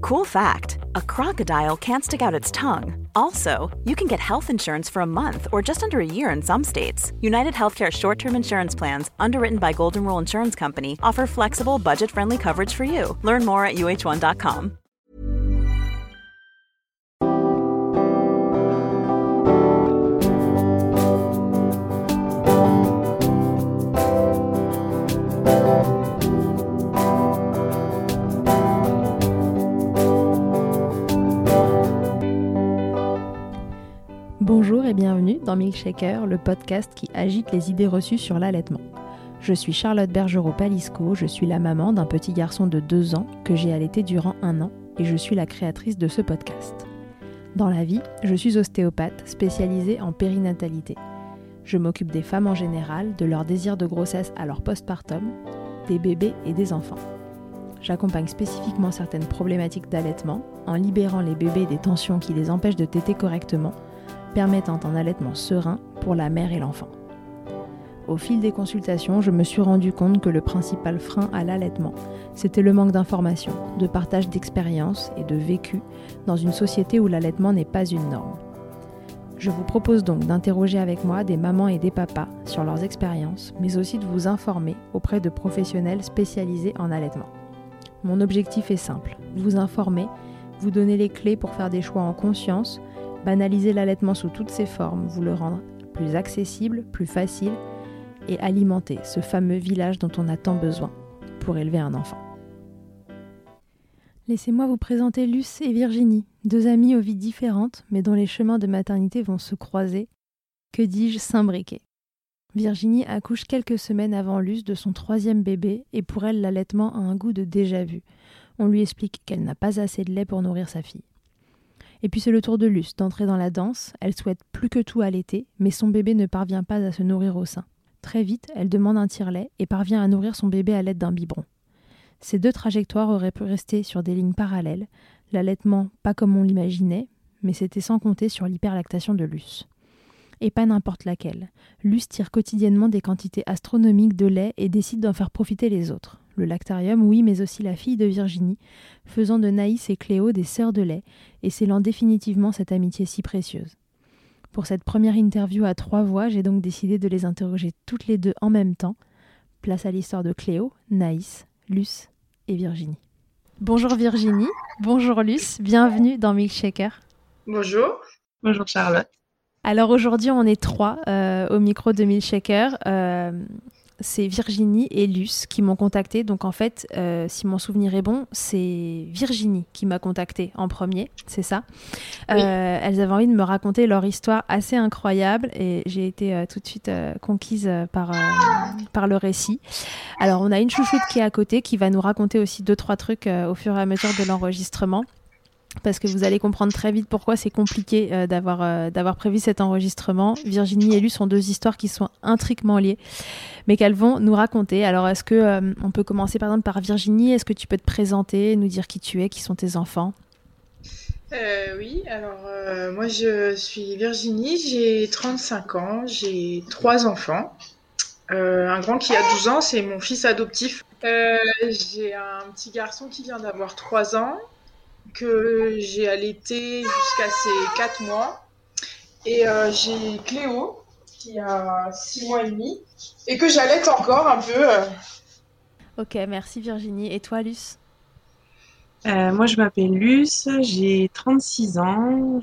Cool fact, a crocodile can't stick out its tongue. Also, you can get health insurance for a month or just under a year in some states. United Healthcare short-term insurance plans, underwritten by Golden Rule Insurance Company, offer flexible, budget-friendly coverage for you. Learn more at uh1.com. Bonjour et bienvenue dans Milkshaker, le podcast qui agite les idées reçues sur l'allaitement. Je suis Charlotte Bergerot-Palisco, je suis la maman d'un petit garçon de 2 ans que j'ai allaité durant 1 an et je suis la créatrice de ce podcast. Dans la vie, je suis ostéopathe spécialisée en périnatalité. Je m'occupe des femmes en général, de leur désir de grossesse à leur postpartum, des bébés et des enfants. J'accompagne spécifiquement certaines problématiques d'allaitement en libérant les bébés des tensions qui les empêchent de téter correctement, permettant un allaitement serein pour la mère et l'enfant. Au fil des consultations, je me suis rendu compte que le principal frein à l'allaitement, c'était le manque d'informations, de partage d'expériences et de vécu dans une société où l'allaitement n'est pas une norme. Je vous propose donc d'interroger avec moi des mamans et des papas sur leurs expériences, mais aussi de vous informer auprès de professionnels spécialisés en allaitement. Mon objectif est simple, vous informer, vous donner les clés pour faire des choix en conscience, banaliser l'allaitement sous toutes ses formes, vous le rendre plus accessible, plus facile et alimenter ce fameux village dont on a tant besoin pour élever un enfant. Laissez-moi vous présenter Luce et Virginie, 2 amies aux vies différentes mais dont les chemins de maternité vont se croiser, que dis-je, s'imbriquer. Virginie accouche quelques semaines avant Luce de son 3e bébé et pour elle l'allaitement a un goût de déjà-vu. On lui explique qu'elle n'a pas assez de lait pour nourrir sa fille. Et puis c'est le tour de Luce d'entrer dans la danse, elle souhaite plus que tout allaiter, mais son bébé ne parvient pas à se nourrir au sein. Très vite, elle demande un tire-lait et parvient à nourrir son bébé à l'aide d'un biberon. Ces 2 trajectoires auraient pu rester sur des lignes parallèles, l'allaitement pas comme on l'imaginait, mais c'était sans compter sur l'hyperlactation de Luce. Et pas n'importe laquelle. Luce tire quotidiennement des quantités astronomiques de lait et décide d'en faire profiter les autres. Le lactarium, oui, mais aussi la fille de Virginie, faisant de Naïs et Cléo des sœurs de lait et scellant définitivement cette amitié si précieuse. Pour cette première interview à 3 voix, j'ai donc décidé de les interroger toutes les 2 en même temps. Place à l'histoire de Cléo, Naïs, Luce et Virginie. Bonjour Virginie, bonjour Luce, bienvenue dans Milkshaker. Bonjour. Bonjour Charlotte. Alors aujourd'hui on est 3 au micro de Milkshaker. C'est Virginie et Luce qui m'ont contactée. Donc en fait, si mon souvenir est bon, c'est Virginie qui m'a contactée en premier, c'est ça. Oui. Elles avaient envie de me raconter leur histoire assez incroyable et j'ai été tout de suite conquise par le récit. Alors on a une chouchoute qui est à côté qui va nous raconter aussi 2-3 trucs au fur et à mesure de l'enregistrement. Parce que vous allez comprendre très vite pourquoi c'est compliqué d'avoir prévu cet enregistrement. Virginie et Luce sont 2 histoires qui sont intriquement liées, mais qu'elles vont nous raconter. Alors, est-ce que on peut commencer par exemple par Virginie ? Est-ce que tu peux te présenter, nous dire qui tu es, qui sont tes enfants ? Oui, alors moi je suis Virginie, j'ai 35 ans, j'ai 3 enfants. Un grand qui a 12 ans, c'est mon fils adoptif. J'ai un petit garçon qui vient d'avoir 3 ans, que j'ai allaité jusqu'à ses 4 mois. Et j'ai Cléo, qui a 6 mois et demi, et que j'allaite encore un peu. Ok, merci Virginie. Et toi, Luce ? Moi, je m'appelle Luce, j'ai 36 ans,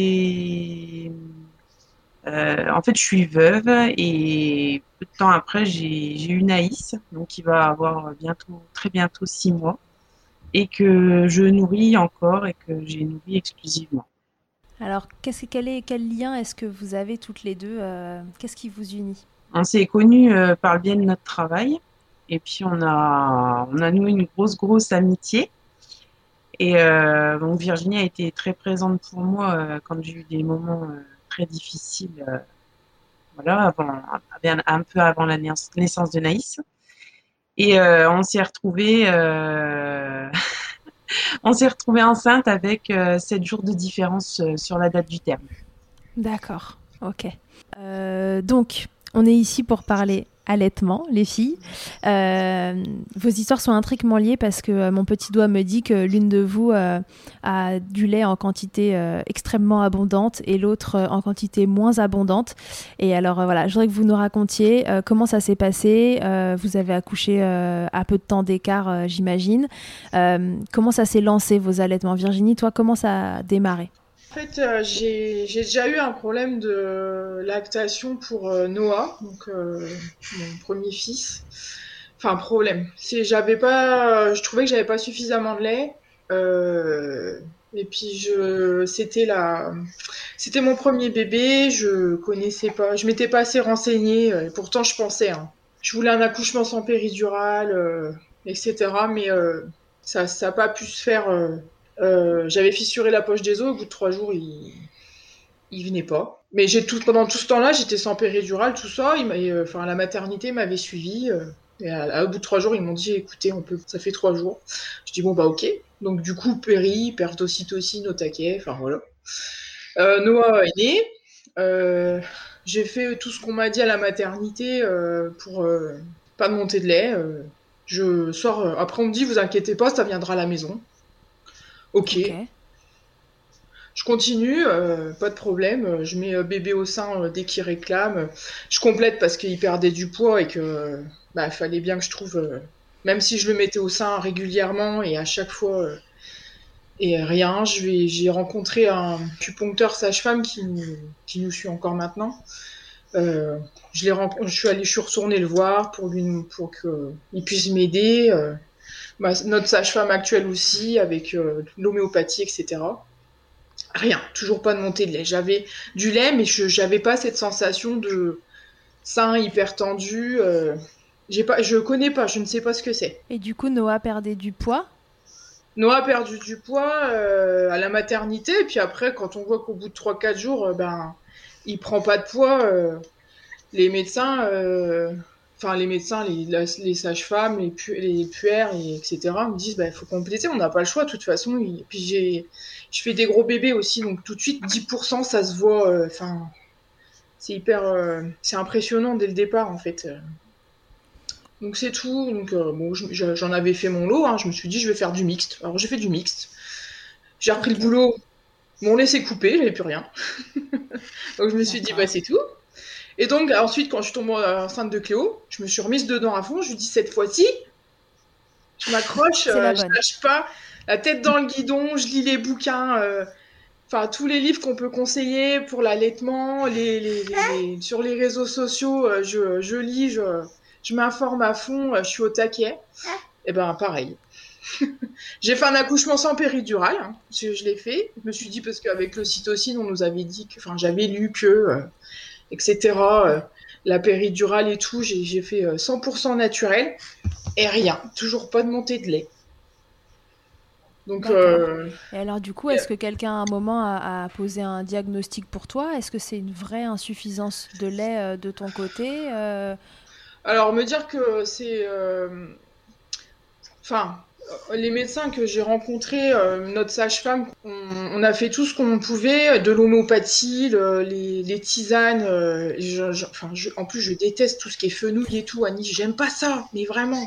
en fait, je suis veuve et peu de temps après, j'ai eu Naïs, donc qui va avoir très bientôt 6 mois. Et que je nourris encore et que j'ai nourri exclusivement. Alors, quel lien est-ce que vous avez toutes les 2 ? Qu'est-ce qui vous unit ? On s'est connus par le biais de notre travail et puis on a noué une grosse amitié. Et donc Virginie a été très présente pour moi quand j'ai eu des moments très difficiles, voilà, un peu avant la naissance de Naïs. Et on s'est retrouvés enceinte avec 7 jours de différence sur la date du terme. D'accord, ok. Donc, on est ici pour parler allaitement, les filles. Vos histoires sont intriguement liées parce que mon petit doigt me dit que l'une de vous a du lait en quantité extrêmement abondante et l'autre en quantité moins abondante. Et alors voilà, je voudrais que vous nous racontiez comment ça s'est passé. Vous avez accouché à peu de temps d'écart, j'imagine. Comment ça s'est lancé, vos allaitements? Virginie, toi, comment ça a démarré? En fait, j'ai déjà eu un problème de lactation pour Noah, donc mon premier fils. Enfin, problème. Je trouvais que j'avais pas suffisamment de lait. Et puis c'était mon premier bébé. Je connaissais pas, je m'étais pas assez renseignée. Et pourtant, je pensais, hein. Je voulais un accouchement sans péridurale, etc. Mais ça a pas pu se faire. J'avais fissuré la poche des os. Au bout de 3 jours, il venait pas. Mais pendant tout ce temps-là, j'étais sans péridurale, tout ça. La maternité m'avait suivi. Et au bout de 3 jours, ils m'ont dit, écoutez, ça fait 3 jours. Je dis, bon, bah, ok. Donc, du coup, perte d'ocytocine au taquet, enfin, voilà. Noah est né. J'ai fait tout ce qu'on m'a dit à la maternité pour pas de montée de lait. Je sors. Après, on me dit, vous inquiétez pas, ça viendra à la maison. Ok. Je continue, pas de problème. Je mets bébé au sein dès qu'il réclame. Je complète parce qu'il perdait du poids et que fallait bien que je trouve, même si je le mettais au sein régulièrement et à chaque fois, et rien. J'ai rencontré un acupuncteur sage-femme qui nous suit encore maintenant. Je suis retournée le voir pour qu'il puisse m'aider. Notre sage-femme actuelle aussi, avec l'homéopathie, etc. Rien, toujours pas de montée de lait. J'avais du lait, mais j'avais pas cette sensation de sein hyper tendu. Je connais pas, je ne sais pas ce que c'est. Et du coup, Noah perdait du poids? Noah a perdu du poids à la maternité, et puis après, quand on voit qu'au bout de 3-4 jours, il prend pas de poids, les médecins, les sages-femmes, les puères, etc., me disent il faut compléter, on n'a pas le choix de toute façon. Et puis je fais des gros bébés aussi, donc tout de suite 10%, ça se voit. C'est c'est impressionnant dès le départ en fait. Donc c'est tout. Donc j'en avais fait mon lot. Hein. Je me suis dit je vais faire du mixte. Alors j'ai fait du mixte. J'ai repris le boulot. Mon lait s'est coupé, j'avais plus rien. Donc je me suis dit c'est tout. Et donc, ensuite, quand je suis tombée enceinte de Cléo, je me suis remise dedans à fond. Je lui dis, cette fois-ci, je m'accroche, je lâche pas, la tête dans le guidon, je lis les bouquins, tous les livres qu'on peut conseiller pour l'allaitement, sur les réseaux sociaux, je lis, je m'informe à fond, je suis au taquet. Et pareil. J'ai fait un accouchement sans péridurale, hein, je l'ai fait. Je me suis dit, parce qu'avec l'ocytocine, on nous avait dit j'avais lu que... etc. La péridurale et tout, j'ai fait 100% naturel et rien, toujours pas de montée de lait. Donc, et alors du coup, est-ce que quelqu'un à un moment a posé un diagnostic pour toi? Est-ce que c'est une vraie insuffisance de lait de ton côté? Alors me dire que c'est... les médecins que j'ai rencontrés, notre sage-femme, on a fait tout ce qu'on pouvait, de l'homéopathie, les tisanes. En plus, je déteste tout ce qui est fenouil et tout, Annie. J'aime pas ça, mais vraiment.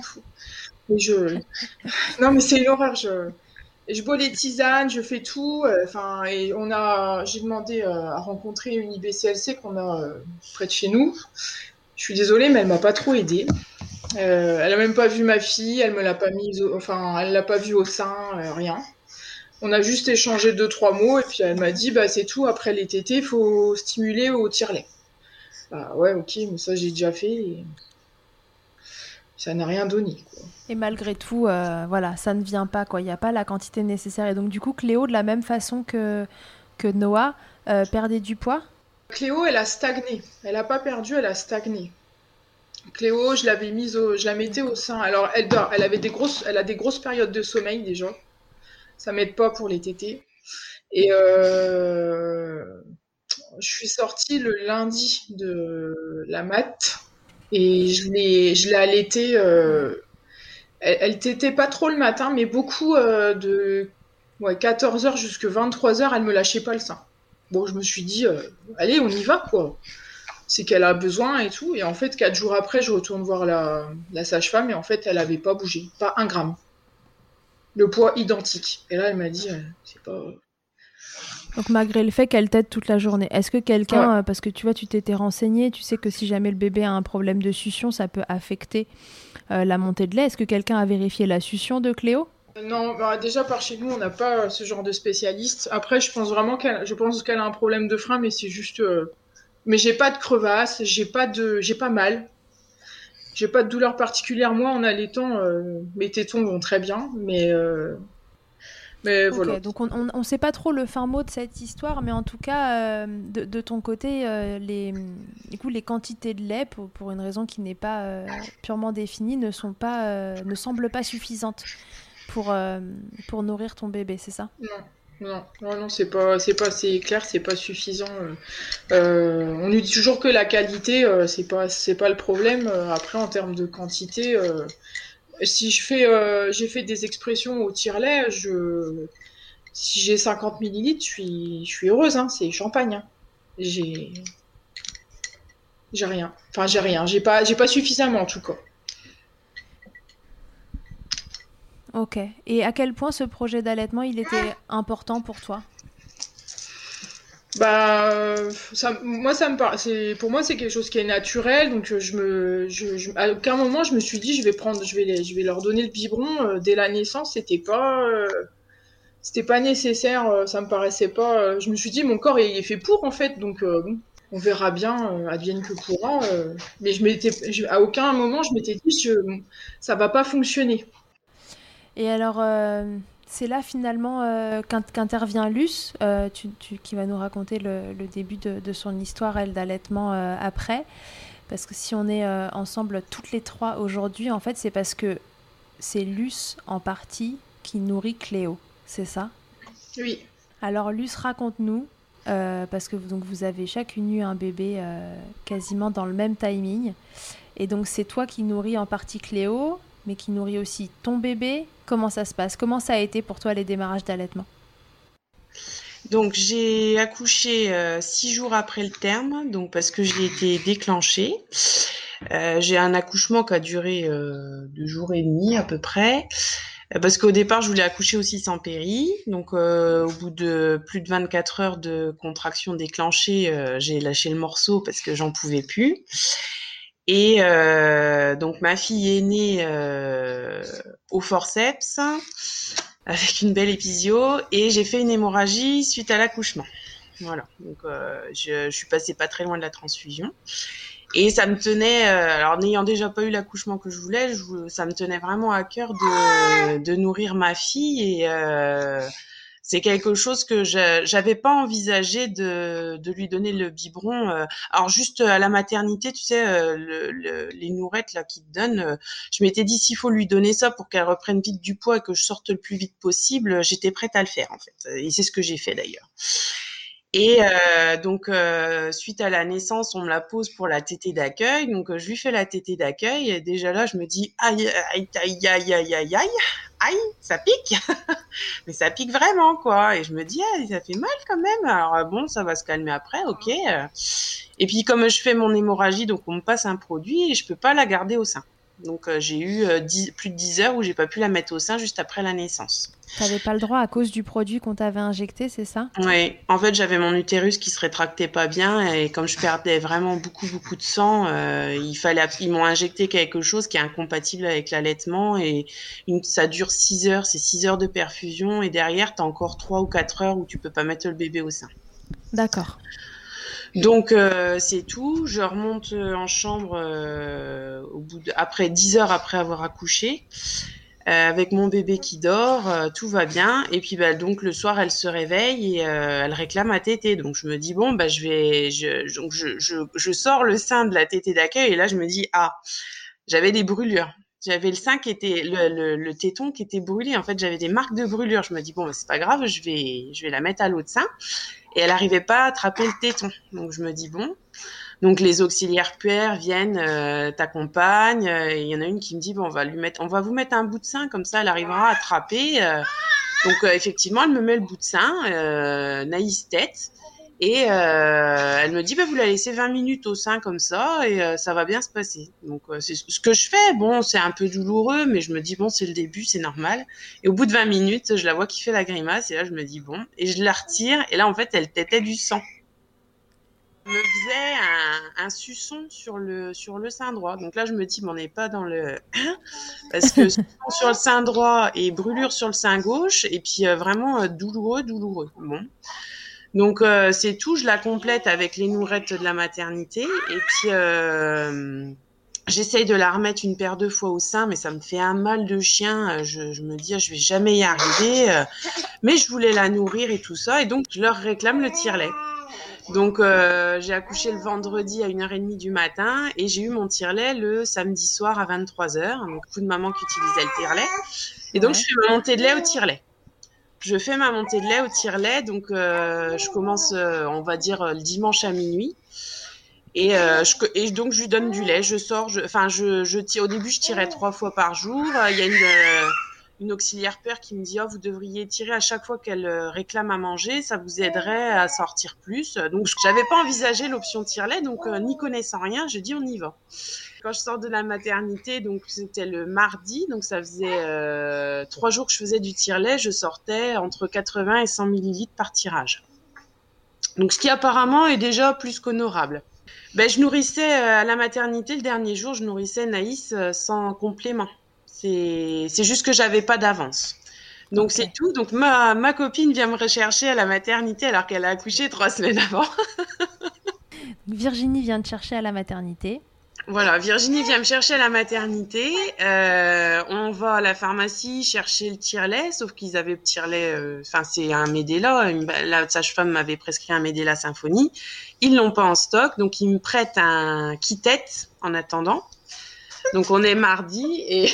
Non, mais c'est une horreur. Je bois les tisanes, je fais tout. J'ai demandé à rencontrer une IBCLC qu'on a près de chez nous. Je suis désolée, mais elle m'a pas trop aidée. Elle a même pas vu ma fille, elle me l'a pas mise, elle l'a pas vue au sein, rien. On a juste échangé 2-3 mots et puis elle m'a dit c'est tout, après les tétés, faut stimuler au tire-lait. Ouais, ok, mais ça j'ai déjà fait et ça n'a rien donné, quoi. Et malgré tout, ça ne vient pas, quoi. Il n'y a pas la quantité nécessaire. Et donc du coup, Cléo, de la même façon que Noah, perdait du poids? Cléo, elle a stagné. Elle a pas perdu, elle a stagné. Cléo, je la mettais au sein. Alors, elle dort. Elle a des grosses périodes de sommeil déjà. Ça m'aide pas pour les tétés. Et je suis sortie le lundi de la mat et je l'ai allaitée. Elle tétait pas trop le matin, mais beaucoup de 14h jusqu'à 23h, elle me lâchait pas le sein. Bon, je me suis dit, allez, on y va, quoi. c'est qu'elle a besoin et tout. Et en fait, 4 jours après, je retourne voir la sage-femme et en fait, elle avait pas bougé, pas 1 gramme. Le poids identique. Et là, elle m'a dit, c'est pas. Donc malgré le fait qu'elle t'aide toute la journée, est-ce que quelqu'un, parce que tu vois, tu t'étais renseigné, tu sais que si jamais le bébé a un problème de succion, ça peut affecter la montée de lait. Est-ce que quelqu'un a vérifié la succion de Cléo ? Non, bah, déjà par chez nous, on n'a pas ce genre de spécialiste. Après, je pense vraiment qu'elle a un problème de frein, mais c'est juste. Mais j'ai pas de crevasse, j'ai pas mal, j'ai pas de douleur particulière. Moi, en allaitant, mes tétons vont très bien, mais Ok, voilà. donc on sait pas trop le fin mot de cette histoire, mais en tout cas, de ton côté, du coup, les quantités de lait, pour une raison qui n'est pas purement définie, ne semblent pas suffisantes pour nourrir ton bébé, c'est ça ? Non, c'est clair, c'est pas suffisant. On nous dit toujours que la qualité, c'est pas le problème. Après, en termes de quantité, si j'ai fait des expressions au tire-lait, si j'ai 50 millilitres, je suis heureuse, hein, c'est champagne, hein. J'ai, j'ai rien. Enfin, j'ai pas suffisamment en tout cas. Ok. Et à quel point ce projet d'allaitement, il était important pour toi ? Bah, moi, pour moi, c'est quelque chose qui est naturel. Donc, à aucun moment, je me suis dit, je vais leur donner le biberon dès la naissance. C'était pas nécessaire. Ça me paraissait pas. Je me suis dit, mon corps il est fait pour en fait. Donc, bon, on verra bien, advienne que pourra. Mais à aucun moment, je m'étais dit, ça va pas fonctionner. Et alors, c'est là finalement qu'intervient Luce, qui va nous raconter le début de son histoire, elle, d'allaitement après. Parce que si on est ensemble toutes les trois aujourd'hui, en fait, c'est parce que c'est Luce en partie qui nourrit Cléo, c'est ça ? Oui. Alors Luce, raconte-nous, parce que donc, vous avez chacune eu un bébé quasiment dans le même timing. Et donc c'est toi qui nourris en partie Cléo, mais qui nourrit aussi ton bébé. Comment ça se passe ? Comment ça a été pour toi les démarrages d'allaitement ? Donc j'ai accouché 6 jours après le terme, donc parce que j'ai été déclenchée. J'ai un accouchement qui a duré 2 jours et demi à peu près. Parce qu'au départ, je voulais accoucher aussi sans péri. Donc, au bout de plus de 24 heures de contraction déclenchée, j'ai lâché le morceau parce que j'en pouvais plus. Et donc, ma fille est née au forceps avec une belle épisio et j'ai fait une hémorragie suite à l'accouchement. Voilà. Donc, je suis passée pas très loin de la transfusion. Et ça me tenait, alors n'ayant déjà pas eu l'accouchement que je voulais, ça me tenait vraiment à cœur de nourrir ma fille et c'est quelque chose que j'avais pas envisagé de lui donner le biberon. Alors juste à la maternité, tu sais, les nourettes là qui te donnent, je m'étais dit s'il faut lui donner ça pour qu'elle reprenne vite du poids et que je sorte le plus vite possible, j'étais prête à le faire en fait. Et c'est ce que j'ai fait d'ailleurs. Et donc, suite à la naissance, on me la pose pour la tétée d'accueil. Donc, je lui fais la tétée d'accueil. Et déjà là, je me dis, aïe, aïe, aïe, aïe, aïe, aïe, aïe, aïe, ça pique. Mais ça pique vraiment, quoi. Et je me dis, ah, ça fait mal quand même. Alors, bon, ça va se calmer après, ok. Et puis, comme je fais mon hémorragie, donc on me passe un produit et je peux pas la garder au sein. Donc, j'ai eu plus de 10 heures où j'ai pas pu la mettre au sein juste après la naissance. T'avais pas le droit à cause du produit qu'on t'avait injecté, c'est ça ? Oui, en fait, j'avais mon utérus qui se rétractait pas bien et comme je perdais vraiment beaucoup de sang, ils m'ont injecté quelque chose qui est incompatible avec l'allaitement et ça dure 6 heures, c'est 6 heures de perfusion et derrière, t'as encore 3 ou 4 heures où tu peux pas mettre le bébé au sein. D'accord. Donc, c'est tout. Je remonte en chambre après 10 heures après avoir accouché. Avec mon bébé qui dort, tout va bien. Et puis donc le soir, elle se réveille et elle réclame à tétée. Donc je me dis bon je sors le sein de la tétée d'accueil et là je me dis j'avais des brûlures. J'avais le sein qui était le téton qui était brûlé. En fait, j'avais des marques de brûlure. Je me dis bon c'est pas grave, je vais la mettre à l'autre sein. Et elle arrivait pas à attraper le téton. Donc je me dis bon. Donc les auxiliaires puères viennent, t'accompagnent. Il y en a une qui me dit bon, on va vous mettre un bout de sein comme ça, elle arrivera à attraper. Donc effectivement, elle me met le bout de sein, naïs tête. Et elle me dit, vous la laissez 20 minutes au sein comme ça et ça va bien se passer. Donc c'est ce que je fais. Bon, c'est un peu douloureux, mais je me dis, bon, c'est le début, c'est normal. Et au bout de 20 minutes, je la vois qui fait la grimace et là, je me dis, bon. Et je la retire et là, en fait, elle tétait du sang. Elle me faisait un suçon sur le sein droit. Donc là, je me dis, on n'est pas dans le... Parce que suçon sur le sein droit et brûlure sur le sein gauche et puis vraiment douloureux. Bon. Donc c'est tout, je la complète avec les nourettes de la maternité et puis j'essaye de la remettre une paire de fois au sein, mais ça me fait un mal de chien. Je me dis je vais jamais y arriver, mais je voulais la nourrir et tout ça et donc je leur réclame le tire-lait. Donc j'ai accouché le vendredi à 1h30 du matin et j'ai eu mon tire-lait le samedi soir à 23h. Donc beaucoup de mamans qui utilisaient le tire-lait et donc je fais ma montée de lait au tire-lait. Je fais ma montée de lait au tire-lait, donc je commence, on va dire, le dimanche à minuit. Et donc je lui donne du lait. Je sors, je tire. Au début, je tirais 3 fois par jour. Il y a une auxiliaire père qui me dit vous devriez tirer à chaque fois qu'elle réclame à manger, ça vous aiderait à sortir plus. Donc j'avais pas envisagé l'option tire-lait, donc n'y connaissant rien, j'ai dit on y va. Quand je sors de la maternité, donc c'était le mardi, donc ça faisait 3 jours que je faisais du tire-lait, je sortais entre 80 et 100 millilitres par tirage. Donc ce qui apparemment est déjà plus qu'honorable. Je nourrissais à la maternité, le dernier jour, je nourrissais Naïs sans complément. C'est juste que j'avais pas d'avance. Donc c'est tout. Donc ma copine vient me rechercher à la maternité alors qu'elle a accouché 3 semaines avant. Virginie vient te chercher à la maternité. Voilà, Virginie vient me chercher à la maternité. On va à la pharmacie chercher le tire-lait, sauf qu'ils avaient le tire-lait. C'est un Medela. La sage-femme m'avait prescrit un Medela Symphonie. Ils l'ont pas en stock, donc ils me prêtent un Kittet en attendant. Donc on est mardi et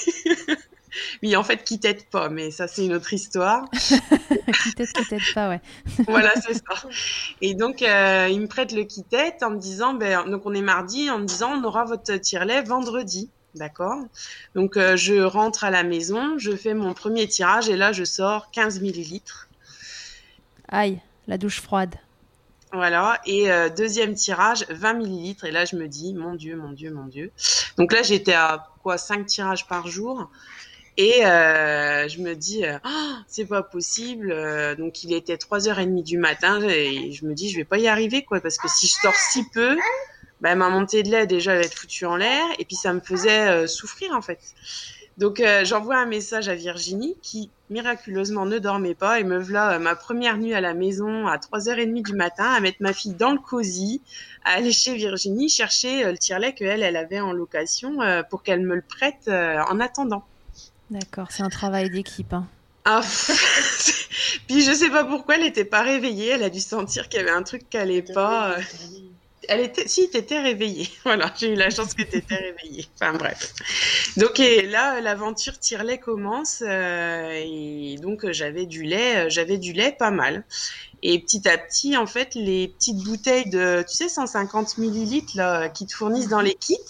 oui, en fait, Kittet pas, mais ça c'est une autre histoire. Kittet pas, ouais. Voilà, c'est ça. Et donc, il me prête le Kittet en me disant, donc on est mardi, en me disant, on aura votre tire-lait vendredi. D'accord. Donc, je rentre à la maison, je fais mon premier tirage et là, je sors 15 millilitres. Aïe, la douche froide. Voilà. Et deuxième tirage, 20 millilitres. Et là, je me dis, mon Dieu. Donc là, j'étais à 5 tirages par jour. Et je me dis, c'est pas possible. Donc il était 3h30 du matin et je me dis, je vais pas y arriver, quoi, parce que si je sors si peu, ma montée de lait déjà elle va être foutue en l'air et puis ça me faisait souffrir en fait. Donc j'envoie un message à Virginie qui miraculeusement ne dormait pas et me voilà ma première nuit à la maison à 3h30 du matin à mettre ma fille dans le cosy, à aller chez Virginie chercher le tire-lait qu'elle avait en location pour qu'elle me le prête en attendant. D'accord, c'est un travail d'équipe. Hein. Puis je sais pas pourquoi elle était pas réveillée, elle a dû sentir qu'il y avait un truc qui allait pas. T'étais réveillée. Voilà, j'ai eu la chance que t'étais réveillée. Enfin bref. Donc et là, l'aventure tire-lait commence et donc j'avais du lait pas mal. Et petit à petit, en fait, les petites bouteilles de, 150 millilitres là, qui te fournissent dans les kits,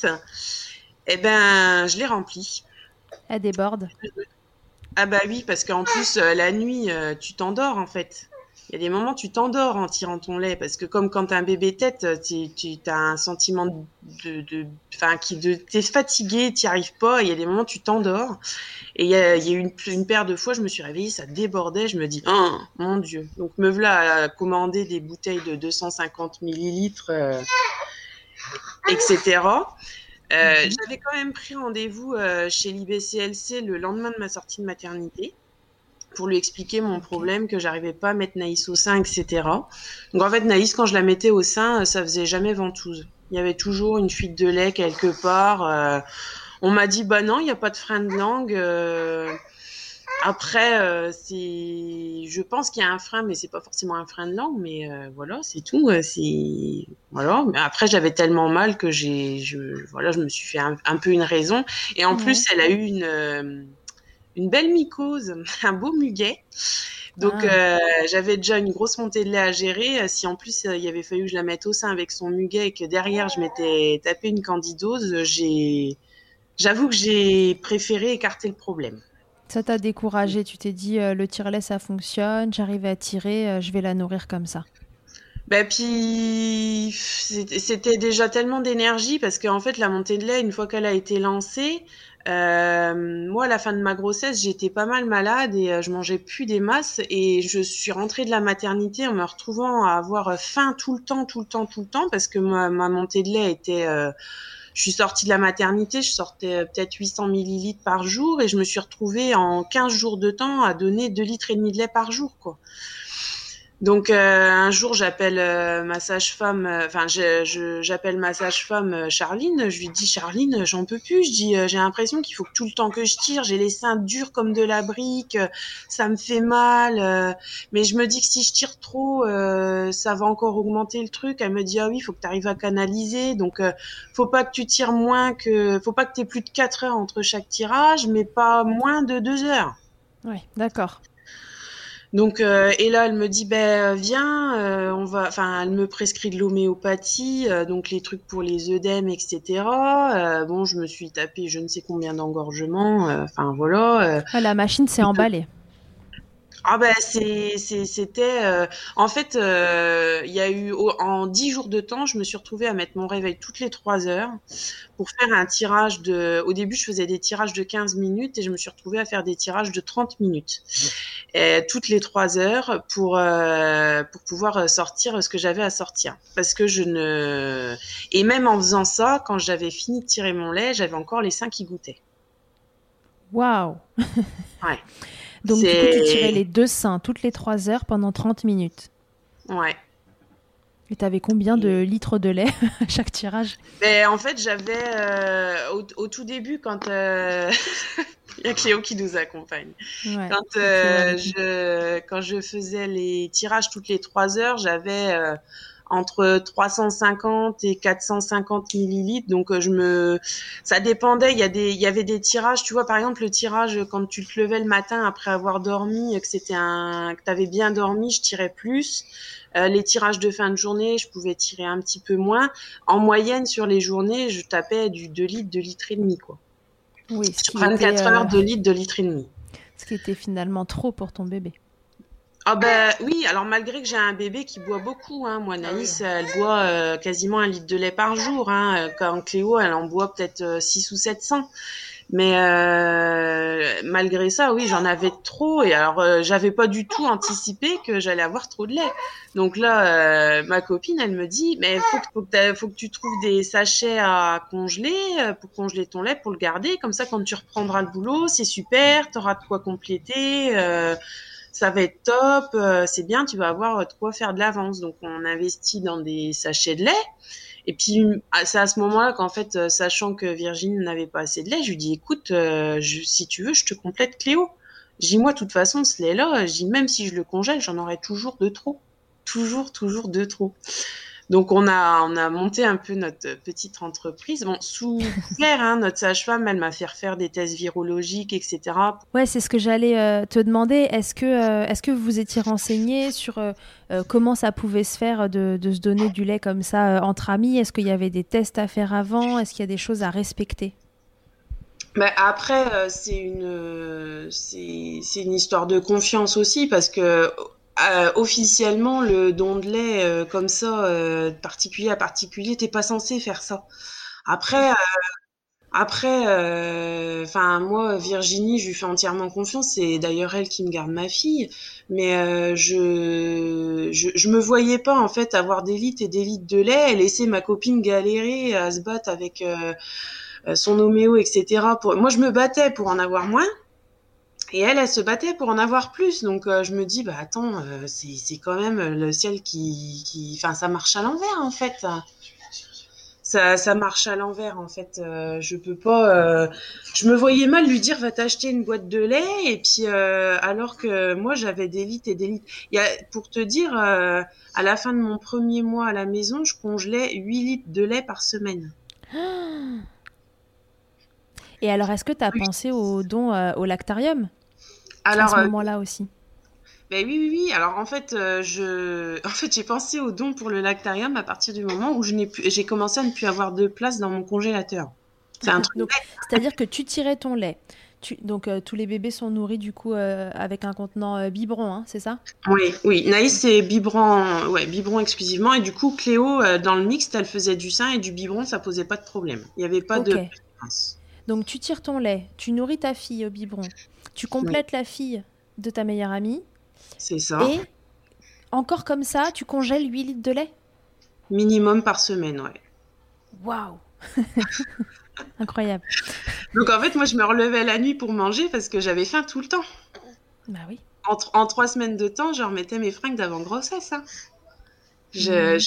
je les remplis. Elle déborde. Ah oui, parce qu'en plus, la nuit, tu t'endors en fait. Il y a des moments, tu t'endors en tirant ton lait, parce que comme quand t'as un bébé tête, tu as un sentiment t'es fatigué, t'y arrives pas, et il y a des moments, tu t'endors. Et il y a eu une paire de fois, je me suis réveillée, ça débordait, je me dis, oh mon Dieu. Donc me voilà à commander des bouteilles de 250 millilitres, etc. J'avais quand même pris rendez-vous chez l'IBCLC le lendemain de ma sortie de maternité pour lui expliquer mon problème, que j'arrivais pas à mettre Naïs au sein, etc. Donc en fait, Naïs, quand je la mettais au sein, ça faisait jamais ventouse. Il y avait toujours une fuite de lait quelque part. On m'a dit, non, il n'y a pas de frein de langue. Après, je pense qu'il y a un frein, mais c'est pas forcément un frein de langue, mais voilà, c'est tout. Voilà. Mais après, j'avais tellement mal que je me suis fait un peu une raison. Et en plus, elle a eu une belle mycose, un beau muguet. Donc, j'avais déjà une grosse montée de lait à gérer. Si en plus, il avait fallu que je la mette au sein avec son muguet et que derrière, je m'étais tapé une candidose, j'avoue que j'ai préféré écarter le problème. Ça t'a découragé, tu t'es dit le tire-lait ça fonctionne, j'arrive à tirer, je vais la nourrir comme ça. Bah, puis c'était déjà tellement d'énergie parce qu'en fait, la montée de lait, une fois qu'elle a été lancée, moi, à la fin de ma grossesse, j'étais pas mal malade et je mangeais plus des masses et je suis rentrée de la maternité en me retrouvant à avoir faim tout le temps, tout le temps, tout le temps parce que ma montée de lait était... je suis sortie de la maternité, je sortais peut-être 800 millilitres par jour et je me suis retrouvée en 15 jours de temps à donner 2 litres et demi de lait par jour, quoi. Donc un jour j'appelle ma sage-femme, j'appelle ma sage-femme Charline, je lui dis Charline, j'en peux plus, je dis j'ai l'impression qu'il faut que tout le temps que je tire, j'ai les seins durs comme de la brique, ça me fait mal, mais je me dis que si je tire trop, ça va encore augmenter le truc. Elle me dit ah oui, faut que tu arrives à canaliser, donc faut pas que tu tires faut pas que tu aies plus de 4 heures entre chaque tirage, mais pas moins de 2 heures. Ouais, d'accord. Donc et là elle me dit ben viens elle me prescrit de l'homéopathie donc les trucs pour les œdèmes etc. Bon je me suis tapé je ne sais combien d'engorgements voilà. La machine s'est emballée. Ah ben c'était en fait il y a eu en 10 jours de temps je me suis retrouvée à mettre mon réveil toutes les 3 heures pour faire un tirage au début je faisais des tirages de 15 minutes et je me suis retrouvée à faire des tirages de 30 minutes toutes les 3 heures pour pouvoir sortir ce que j'avais à sortir parce que et même en faisant ça quand j'avais fini de tirer mon lait j'avais encore les seins qui goûtaient. Waouh. Ouais. Donc, du coup, tu tirais les 2 seins toutes les 3 heures pendant 30 minutes. Ouais. Et tu avais combien de litres de lait à chaque tirage? En fait, j'avais au tout début, quand il y a Cléo qui nous accompagne. Ouais, quand je faisais les tirages toutes les 3 heures, j'avais entre 350 et 450 millilitres. Donc ça dépendait. Il y avait des tirages. Tu vois, par exemple, le tirage quand tu te levais le matin après avoir dormi, que t'avais bien dormi, je tirais plus. Les tirages de fin de journée, je pouvais tirer un petit peu moins. En moyenne, sur les journées, je tapais du 2 litres, 2 litres et demi, quoi. Oui, sur 24 heures, 2 litres, 2 litres et demi. Ce qui était finalement trop pour ton bébé. Ah oui, alors malgré que j'ai un bébé qui boit beaucoup, hein, moi Naïs, elle boit quasiment 1 litre de lait par jour, hein, quand Cléo, elle en boit peut-être 6 ou 700. Mais malgré ça, oui, j'en avais trop et alors j'avais pas du tout anticipé que j'allais avoir trop de lait. Donc là, ma copine, elle me dit, mais faut que tu trouves des sachets à congeler pour congeler ton lait, pour le garder. Comme ça, quand tu reprendras le boulot, c'est super, t'auras de quoi compléter. Ça va être top, c'est bien, tu vas avoir de quoi faire de l'avance. Donc on investit dans des sachets de lait. Et puis c'est à ce moment-là qu'en fait, sachant que Virginie n'avait pas assez de lait, je lui dis écoute, si tu veux, je te complète Cléo. Je dis moi, de toute façon, ce lait-là, je dis même si je le congèle, j'en aurai toujours de trop, toujours de trop. Donc on a monté un peu notre petite entreprise. Bon, sous couvert, hein, notre sage-femme, elle m'a fait refaire des tests virologiques, etc. Ouais, c'est ce que j'allais te demander. Est-ce que vous vous étiez renseigné sur comment ça pouvait se faire de se donner du lait comme ça entre amis? Est-ce qu'il y avait des tests à faire avant? Est-ce qu'il y a des choses à respecter? Après, c'est une histoire de confiance aussi parce que officiellement, le don de lait comme ça, particulier à particulier, t'es pas censé faire ça. Après, moi, Virginie, je lui fais entièrement confiance. C'est d'ailleurs elle qui me garde ma fille. Mais je me voyais pas en fait avoir des litres et des litres de lait et laisser ma copine galérer à se battre avec son homéo, etc. Moi, je me battais pour en avoir moins. Et elle se battait pour en avoir plus. Donc, je me dis, bah attends, c'est quand même le ciel enfin, ça marche à l'envers, en fait. Ça marche à l'envers, en fait. Je peux pas... je me voyais mal lui dire, va t'acheter une boîte de lait. Et puis, alors que moi, j'avais des litres et des litres. Pour te dire, à la fin de mon premier mois à la maison, je congelais 8 litres de lait par semaine. Et alors, est-ce que tu as pensé au don au lactarium à ce moment-là aussi? Oui. Alors en fait, j'ai pensé au don pour le lactarium à partir du moment où j'ai commencé à ne plus avoir de place dans mon congélateur. C'est un truc. Donc, c'est-à-dire que tu tirais ton lait, Donc tous les bébés sont nourris du coup avec un contenant biberon, hein, c'est ça? Oui. Naïs, c'est biberon exclusivement. Et du coup, Cléo, dans le mixte, elle faisait du sein et du biberon, ça posait pas de problème. Il n'y avait pas de Ok. préférence. Donc tu tires ton lait, tu nourris ta fille au biberon, tu Oui, complètes la fille de ta meilleure amie c'est ça. et encore comme ça, tu congèles 8 litres de lait? Minimum par semaine, ouais. Waouh! Incroyable. Donc en fait, moi, je me relevais la nuit pour manger parce que j'avais faim tout le temps. Bah oui. En 3 semaines de temps, je remettais mes fringues d'avant grossesse, hein. Mhm.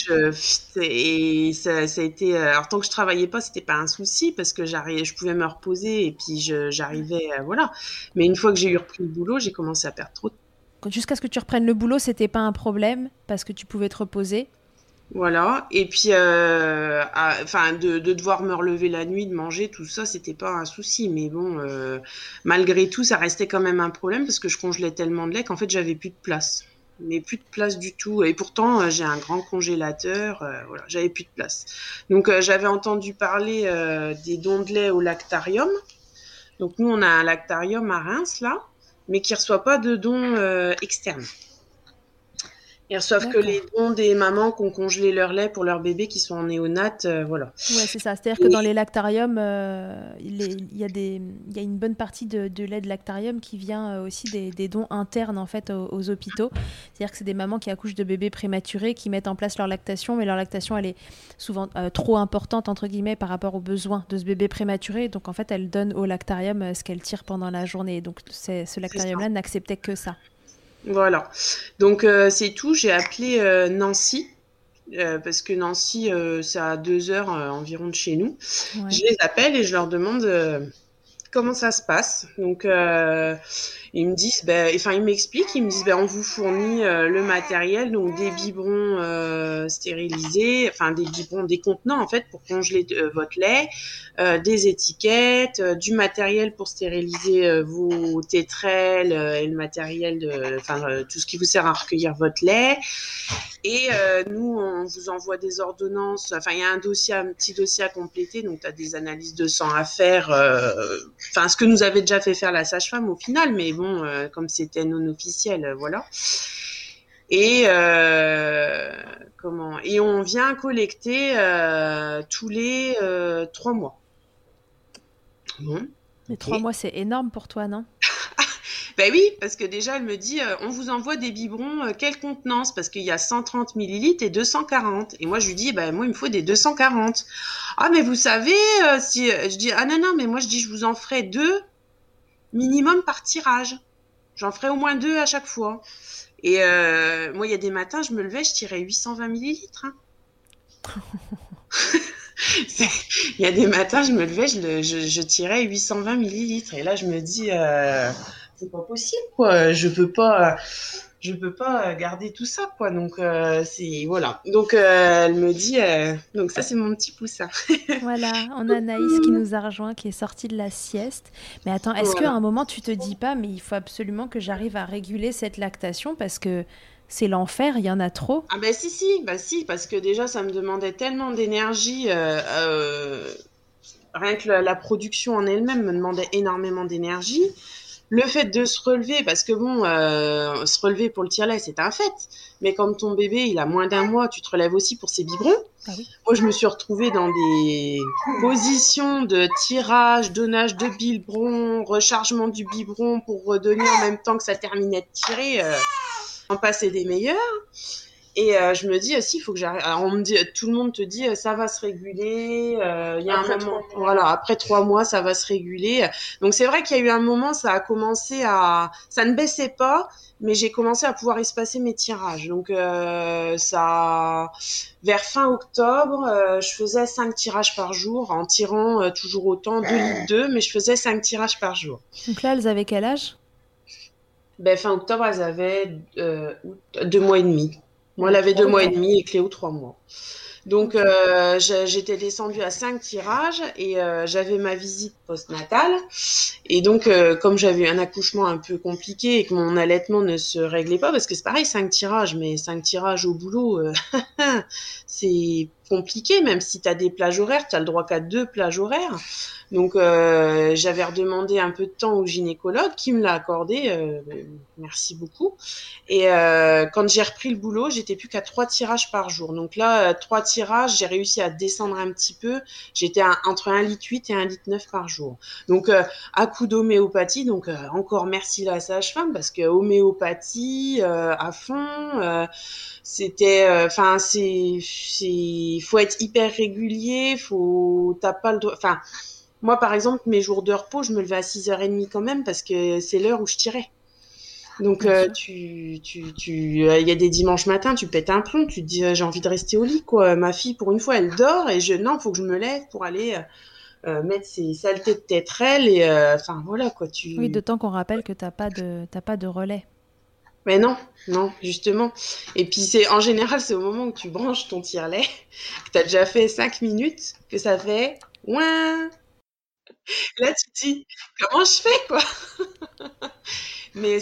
Et ça a été. Alors tant que je travaillais pas, c'était pas un souci parce que je pouvais me reposer et puis j'arrivais, voilà. Mais une fois que j'ai eu repris le boulot, j'ai commencé à perdre trop. Jusqu'à ce que tu reprennes le boulot, c'était pas un problème parce que tu pouvais te reposer. Voilà. Et puis, enfin, de devoir me relever la nuit, de manger, tout ça, c'était pas un souci. Mais bon, malgré tout, ça restait quand même un problème parce que je congelais tellement de lait qu'en fait, j'avais plus de place. Mais plus de place du tout. Et pourtant, j'ai un grand congélateur. Voilà, j'avais plus de place. Donc, j'avais entendu parler des dons de lait au lactarium. Donc, nous, on a un lactarium à Reims, là, mais qui reçoit pas de dons externes. Ils reçoivent que D'accord. les dons des mamans qui ont congelé leur lait pour leurs bébés qui sont en néonat, voilà. Ouais, c'est ça. C'est-à-dire que Et dans les lactariums, il y a une bonne partie de lait de lactarium qui vient aussi des dons internes en fait aux hôpitaux. C'est-à-dire que c'est des mamans qui accouchent de bébés prématurés qui mettent en place leur lactation, mais leur lactation elle est souvent trop importante entre guillemets par rapport aux besoins de ce bébé prématuré. Donc en fait, elles donnent au lactarium ce qu'elles tirent pendant la journée. Donc ce c'est ça. lactarium-là n'acceptait que ça. Voilà. Donc c'est tout. J'ai appelé Nancy. Parce que Nancy, c'est à 2 heures environ de chez nous. Je Ouais. les appelle et je leur demande comment ça se passe. Donc ils me disent, enfin ils m'expliquent, ils me disent, on vous fournit le matériel, donc des biberons stérilisés, enfin des biberons, des contenants en fait pour congeler votre lait, des étiquettes, du matériel pour stériliser vos tétrelles et le matériel tout ce qui vous sert à recueillir votre lait. Et nous, on vous envoie des ordonnances. Enfin, il y a un petit dossier à compléter. Donc, tu as des analyses de sang à faire. Enfin, ce que nous avait déjà fait faire la sage-femme au final. Mais bon, comme c'était non officiel, voilà. Et Et on vient collecter tous les 3 mois. Bon, Mais ok. 3 mois, c'est énorme pour toi, non? Ben oui, parce que déjà, elle me dit, on vous envoie des biberons, quelle contenance? Parce qu'il y a 130 millilitres et 240. Et moi, je lui dis, moi, il me faut des 240. Ah, mais vous savez, si, je dis, ah non, non, mais moi, je dis, je vous en ferai 2 minimum par tirage. J'en ferai au moins 2 à chaque fois. Et moi, il y a des matins, je me levais, je tirais 820 millilitres. Hein. Il y a des matins, je me levais, je tirais 820 millilitres. Et là, je me dis, c'est pas possible, quoi. Je peux pas garder tout ça, quoi. Donc, c'est, voilà. Donc, elle me dit, donc ça, c'est mon petit poussin. Voilà, on a Naïs qui nous a rejoint, qui est sortie de la sieste. Mais attends, est-ce qu'à Voilà. un moment tu te dis pas, mais il faut absolument que j'arrive à réguler cette lactation parce que c'est l'enfer, il y en a trop. Ah, si, parce que déjà, ça me demandait tellement d'énergie, rien que la production en elle-même me demandait énormément d'énergie. Le fait de se relever, parce que bon, se relever pour le tire-lait, c'est un fait. Mais quand ton bébé, il a moins d'1 mois, tu te relèves aussi pour ses biberons. Ah oui. Moi, je me suis retrouvée dans des positions de tirage, donnage de biberon, rechargement du biberon pour redonner en même temps que ça terminait de tirer. En passer des meilleurs. Et je me dis, si, il faut que j'arrête. Alors, tout le monde te dit, ça va se réguler. Il y a Après un moment, 3 mois. voilà, après 3 mois, ça va se réguler. Donc, c'est vrai qu'il y a eu un moment, ça ne baissait pas, mais j'ai commencé à pouvoir espacer mes tirages. Donc, vers fin octobre, je faisais 5 tirages par jour, en tirant toujours autant, 2 litres 2, mais je faisais 5 tirages par jour. Donc là, elles avaient quel âge? Fin octobre, elles avaient 2 mois et demi. Moi, elle avait 2 mois et demi et Cléo 3 mois. Donc, Ok. j'étais descendue à 5 tirages et j'avais ma visite postnatale. Et donc, comme j'avais eu un accouchement un peu compliqué et que mon allaitement ne se réglait pas, parce que c'est pareil, 5 tirages, mais 5 tirages au boulot, c'est compliqué, même si tu as des plages horaires, tu as le droit qu'à 2 plages horaires. Donc, j'avais redemandé un peu de temps au gynécologue qui me l'a accordé. Merci beaucoup. Et quand j'ai repris le boulot, j'étais plus qu'à 3 tirages par jour. Donc là, 3 tirages, j'ai réussi à descendre un petit peu. J'étais entre 1,8 litre et 1,9 litre par jour. Donc, à coup d'homéopathie. Donc, encore merci la sage-femme parce que homéopathie à fond. C'était, faut être hyper régulier. T'as pas le droit. Enfin, moi, par exemple, mes jours de repos, je me levais à 6h30 quand même parce que c'est l'heure où je tirais. Donc, il y a des dimanches matins, tu pètes un plomb, tu te dis, j'ai envie de rester au lit, quoi. Ma fille, pour une fois, elle dort et non, faut que je me lève pour aller mettre ses saletés de tétrelle et, voilà, quoi. Oui, d'autant qu'on rappelle que t'as pas de relais. Mais non, justement. Et puis, en général, c'est au moment où tu branches ton tire-lait, que t'as déjà fait 5 minutes, que ça fait ouin. Là, tu te dis, comment je fais, quoi? Mais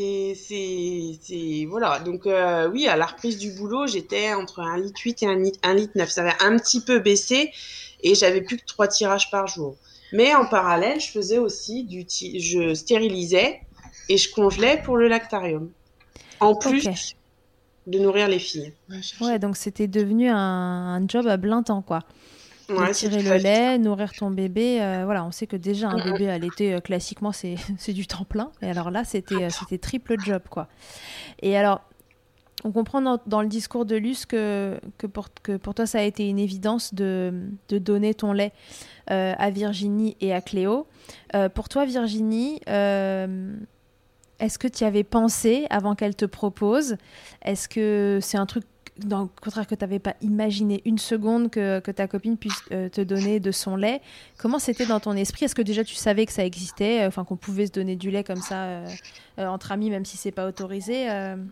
voilà. Donc, oui, à la reprise du boulot, j'étais entre 1,8 litre et 1,9 litre. Ça avait un petit peu baissé et j'avais plus que 3 tirages par jour. Mais en parallèle, je faisais aussi je stérilisais et je congelais pour le lactarium. En plus de nourrir les filles. Ouais, donc c'était devenu un job à plein temps, quoi. Ouais, tirer le lait, nourrir ton bébé, voilà, on sait que déjà un bébé allaité classiquement c'est du temps plein, et alors là c'était triple job, quoi. Et alors on comprend dans le discours de Luce que pour toi ça a été une évidence de donner ton lait à Virginie et à Cléo. Pour toi Virginie, est-ce que tu y avais pensé avant qu'elle te propose? Est-ce que c'est un truc dans le contraire que tu n'avais pas imaginé une seconde que ta copine puisse te donner de son lait? Comment c'était dans ton esprit? Est-ce que déjà tu savais que ça existait, qu'on pouvait se donner du lait comme ça entre amis, même si c'est pas autorisé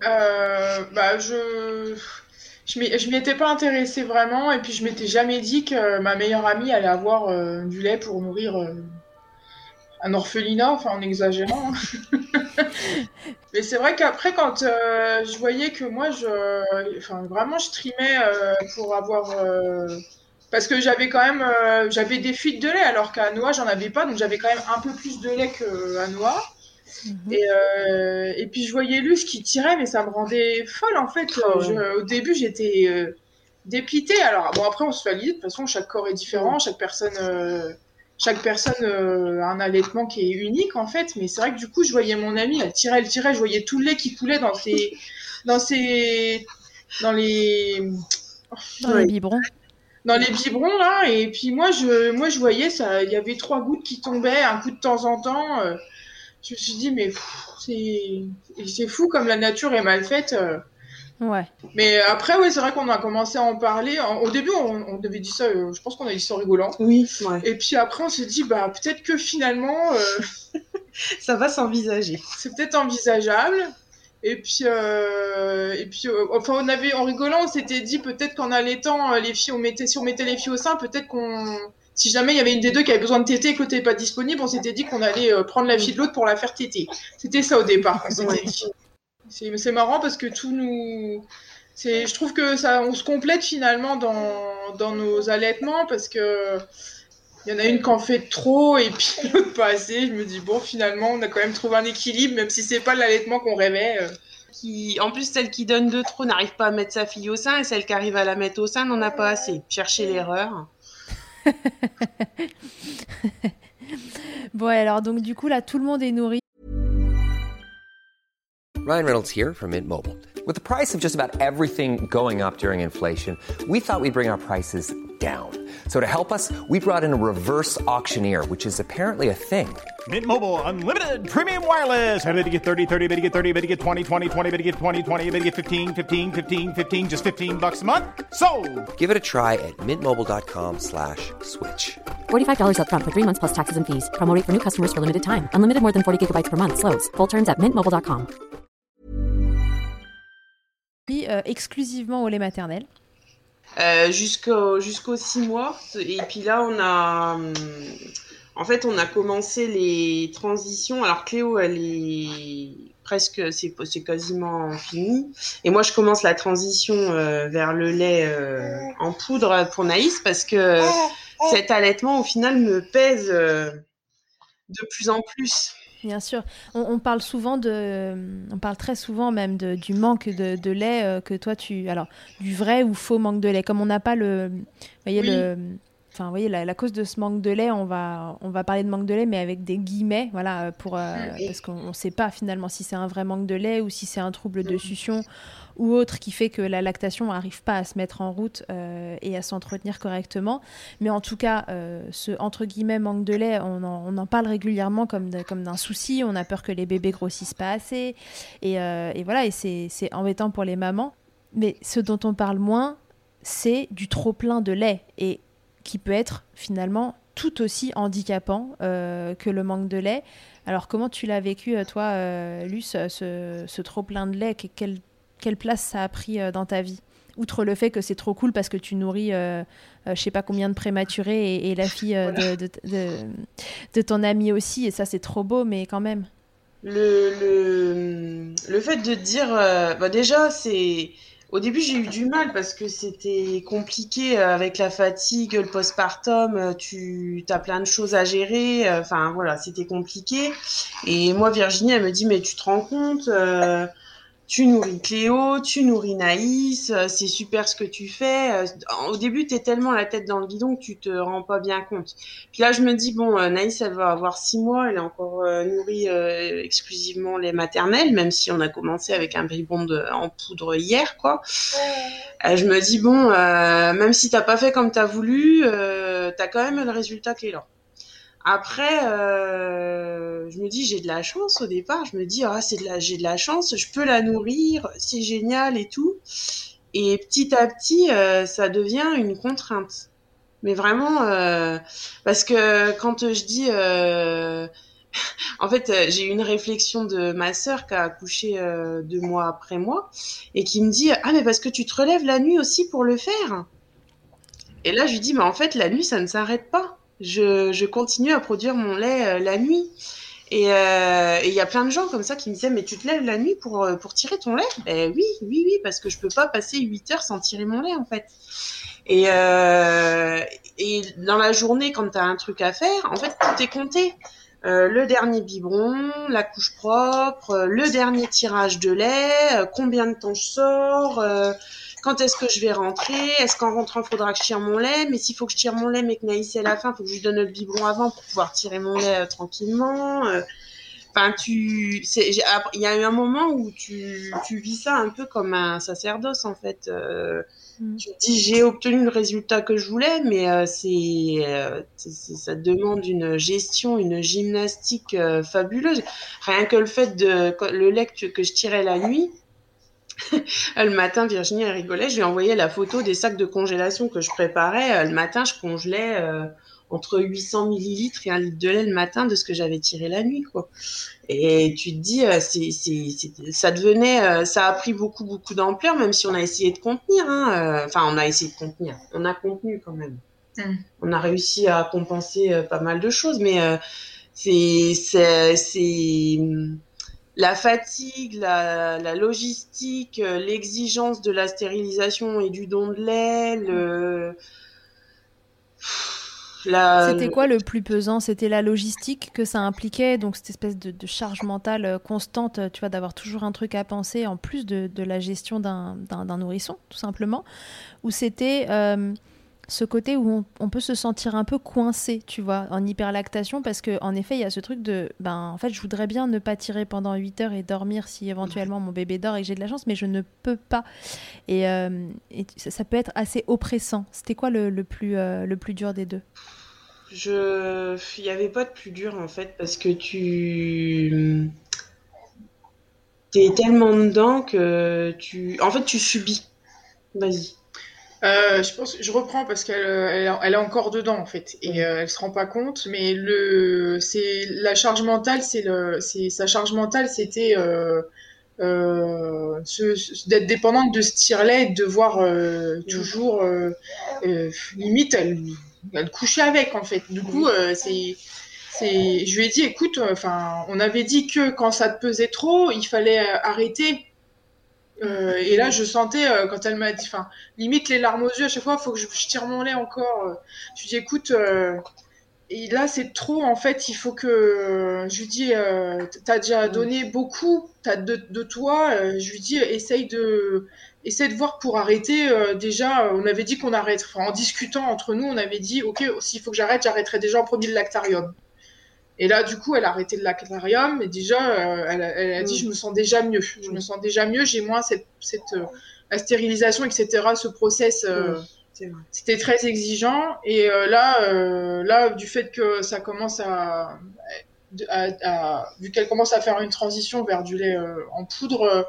Je m'y étais pas intéressée vraiment, et puis je m'étais jamais dit que ma meilleure amie allait avoir du lait pour nourrir un orphelinat, enfin en exagérant. Mais c'est vrai qu'après, quand je voyais que moi, vraiment, je trimais pour avoir... parce que j'avais quand même j'avais des fuites de lait, alors qu'à Noah, j'en avais pas, donc j'avais quand même un peu plus de lait qu'à Noah. Et puis je voyais Luce qui tirait, mais ça me rendait folle, en fait. Au début, j'étais dépitée. Alors, bon, après, on se fait l'idée. De toute façon, chaque corps est différent, chaque personne a un allaitement qui est unique, en fait. Mais c'est vrai que du coup, je voyais mon amie, elle tirait, je voyais tout le lait qui coulait dans les biberons. Dans les biberons, là. Et puis moi, je voyais ça, il y avait 3 gouttes qui tombaient un coup de temps en temps. Je me suis dit, mais c'est fou comme la nature est mal faite. Ouais. Mais après, ouais, c'est vrai qu'on a commencé à en parler. Au début, on avait dit ça, je pense qu'on a dit ça en rigolant. Oui, ouais. Et puis après, on s'est dit, peut-être que finalement... ça va s'envisager. C'est peut-être envisageable. Et puis en rigolant, on s'était dit peut-être qu'en allaitant les filles, si on mettait les filles au sein, peut-être si jamais il y avait une des deux qui avait besoin de téter et que l'autre n'était pas disponible, on s'était dit qu'on allait prendre la fille de l'autre pour la faire téter. C'était ça au départ, on s'était dit. C'est marrant parce que je trouve que on se complète finalement dans nos allaitements, parce que il y en a une qui en fait trop et puis l'autre pas assez. Je me dis, bon, finalement, on a quand même trouvé un équilibre, même si c'est pas l'allaitement qu'on rêvait. En plus, celle qui donne de trop n'arrive pas à mettre sa fille au sein, et celle qui arrive à la mettre au sein n'en a pas assez. Cherchez l'erreur. Bon, alors, donc, du coup, là, tout le monde est nourri. Ryan Reynolds here from Mint Mobile. With the price of just about everything going up during inflation, we thought we'd bring our prices down. So to help us, we brought in a reverse auctioneer, which is apparently a thing. Mint Mobile Unlimited Premium Wireless. How to get 30, 30, how to get 30, how to get 20, 20, 20, how to get 20, 20, how to get 15, 15, 15, 15, just $15 a month? Sold! Give it a try at mintmobile.com/switch. $45 up front for 3 months plus taxes and fees. Promo rate for new customers for limited time. Unlimited more than 40 gigabytes per month. Slows full terms at mintmobile.com. Exclusivement au lait maternel. Jusqu'aux 6 mois. Et puis là, on a commencé les transitions. Alors Cléo, elle est presque, c'est quasiment fini. Et moi, je commence la transition vers le lait en poudre pour Naïs parce que cet allaitement, au final, me pèse de plus en plus. Bien sûr. On parle on parle très souvent même du manque de lait que toi alors, du vrai ou faux manque de lait. Comme on n'a pas voyez, Oui. enfin, vous voyez, la cause de ce manque de lait, on va parler de manque de lait, mais avec des guillemets, voilà, parce qu'on ne sait pas finalement si c'est un vrai manque de lait ou si c'est un trouble de succion ou autre qui fait que la lactation n'arrive pas à se mettre en route et à s'entretenir correctement. Mais en tout cas, ce entre guillemets manque de lait, on en parle régulièrement comme d'un souci. On a peur que les bébés grossissent pas assez. Et voilà, et c'est embêtant pour les mamans. Mais ce dont on parle moins, c'est du trop-plein de lait. Et qui peut être finalement tout aussi handicapant que le manque de lait. Alors comment tu l'as vécu, toi, Luce, ce trop-plein de lait, quelle place ça a pris dans ta vie? Outre le fait que c'est trop cool parce que tu nourris je sais pas combien de prématurés et la fille Voilà. de ton ami aussi, et ça c'est trop beau, mais quand même. Le fait de dire, déjà, au début, j'ai eu du mal parce que c'était compliqué avec la fatigue, le postpartum, t'as plein de choses à gérer, enfin, voilà, c'était compliqué. Et moi, Virginie, elle me dit, mais tu te rends compte, tu nourris Cléo, tu nourris Naïs, c'est super ce que tu fais. Au début, t'es tellement la tête dans le guidon que tu te rends pas bien compte. Puis là, je me dis, bon, Naïs, elle va avoir 6 mois, elle est encore nourrie exclusivement lait maternel, même si on a commencé avec un biberon en poudre hier, quoi. Je me dis, bon, même si t'as pas fait comme t'as voulu, t'as quand même le résultat qui est là. Après, je me dis, j'ai de la chance au départ. Je me dis, j'ai de la chance, je peux la nourrir, c'est génial et tout. Et petit à petit, ça devient une contrainte. Mais vraiment, parce que quand je dis, en fait, j'ai eu une réflexion de ma sœur qui a accouché 2 mois après moi et qui me dit, ah mais parce que tu te relèves la nuit aussi pour le faire. Et là, je lui dis, mais en fait, la nuit, ça ne s'arrête pas. Je continue à produire mon lait la nuit. Et il y a plein de gens comme ça qui me disaient, mais tu te lèves la nuit pour tirer ton lait? Ben oui, oui, oui, parce que je peux pas passer 8 heures sans tirer mon lait, en fait. Et, euh, et dans la journée, quand tu as un truc à faire, en fait, tout est compté. Le dernier biberon, la couche propre, le dernier tirage de lait, combien de temps je sors, quand est-ce que je vais rentrer, est-ce qu'en rentrant, il faudra que je tire mon lait, mais s'il faut que je tire mon lait, mais que Naïs est à la fin, il faut que je lui donne le biberon avant pour pouvoir tirer mon lait tranquillement. Enfin, il y a eu un moment où tu vis ça un peu comme un sacerdoce, en fait. Tu te dis, j'ai obtenu le résultat que je voulais, mais ça demande une gestion, une gymnastique fabuleuse. Rien que le fait le lait que je tirais la nuit, le matin, Virginie, elle rigolait, je lui ai envoyé la photo des sacs de congélation que je préparais. Le matin, je congelais entre 800 millilitres et 1 litre de lait le matin de ce que j'avais tiré la nuit, quoi. Et tu te dis, ça devenait, ça a pris beaucoup, beaucoup d'ampleur, même si on a essayé de contenir, hein. Enfin, on a essayé de contenir. On a contenu quand même. On a réussi à compenser pas mal de choses, mais c'est la fatigue, la logistique, l'exigence de la stérilisation et du don de lait, C'était quoi le plus pesant? C'était la logistique que ça impliquait, donc cette espèce de charge mentale constante, tu vois, d'avoir toujours un truc à penser en plus de la gestion d'un nourrisson, tout simplement. Ou c'était ce côté où on peut se sentir un peu coincé, tu vois, en hyperlactation, parce qu'en effet, il y a ce truc en fait, je voudrais bien ne pas tirer pendant 8 heures et dormir si éventuellement mon bébé dort et que j'ai de la chance, mais je ne peux pas. Et ça peut être assez oppressant. C'était quoi le plus dur des deux? il n'y avait pas de plus dur en fait, parce que t'es tellement dedans que en fait, tu subis. Vas-y. Je pense, je reprends parce elle est encore dedans en fait et elle se rend pas compte. Mais c'est la charge mentale, sa charge mentale, c'était d'être dépendante de ce tire-lait et de devoir toujours limite elle couchait avec en fait. Du coup, Je lui ai dit, écoute, on avait dit que quand ça te pesait trop, il fallait arrêter. Et là, je sentais, quand elle m'a dit, limite les larmes aux yeux, à chaque fois, il faut que je tire mon lait encore. Je lui dis, écoute, et là, c'est trop, en fait, il faut que... Je lui dis, t'as déjà donné beaucoup de toi. Je lui dis, essaye de voir pour arrêter. Déjà, on avait dit qu'on arrête. En discutant entre nous, on avait dit, OK, s'il faut que j'arrêterai déjà en premier le lactarium. Et là, du coup, elle a arrêté le lactarium. Et déjà, elle a dit, je me sens déjà mieux. Je me sens déjà mieux. J'ai moins la stérilisation, etc., ce process... C'était très exigeant et là, du fait que ça commence vu qu'elle commence à faire une transition vers du lait en poudre,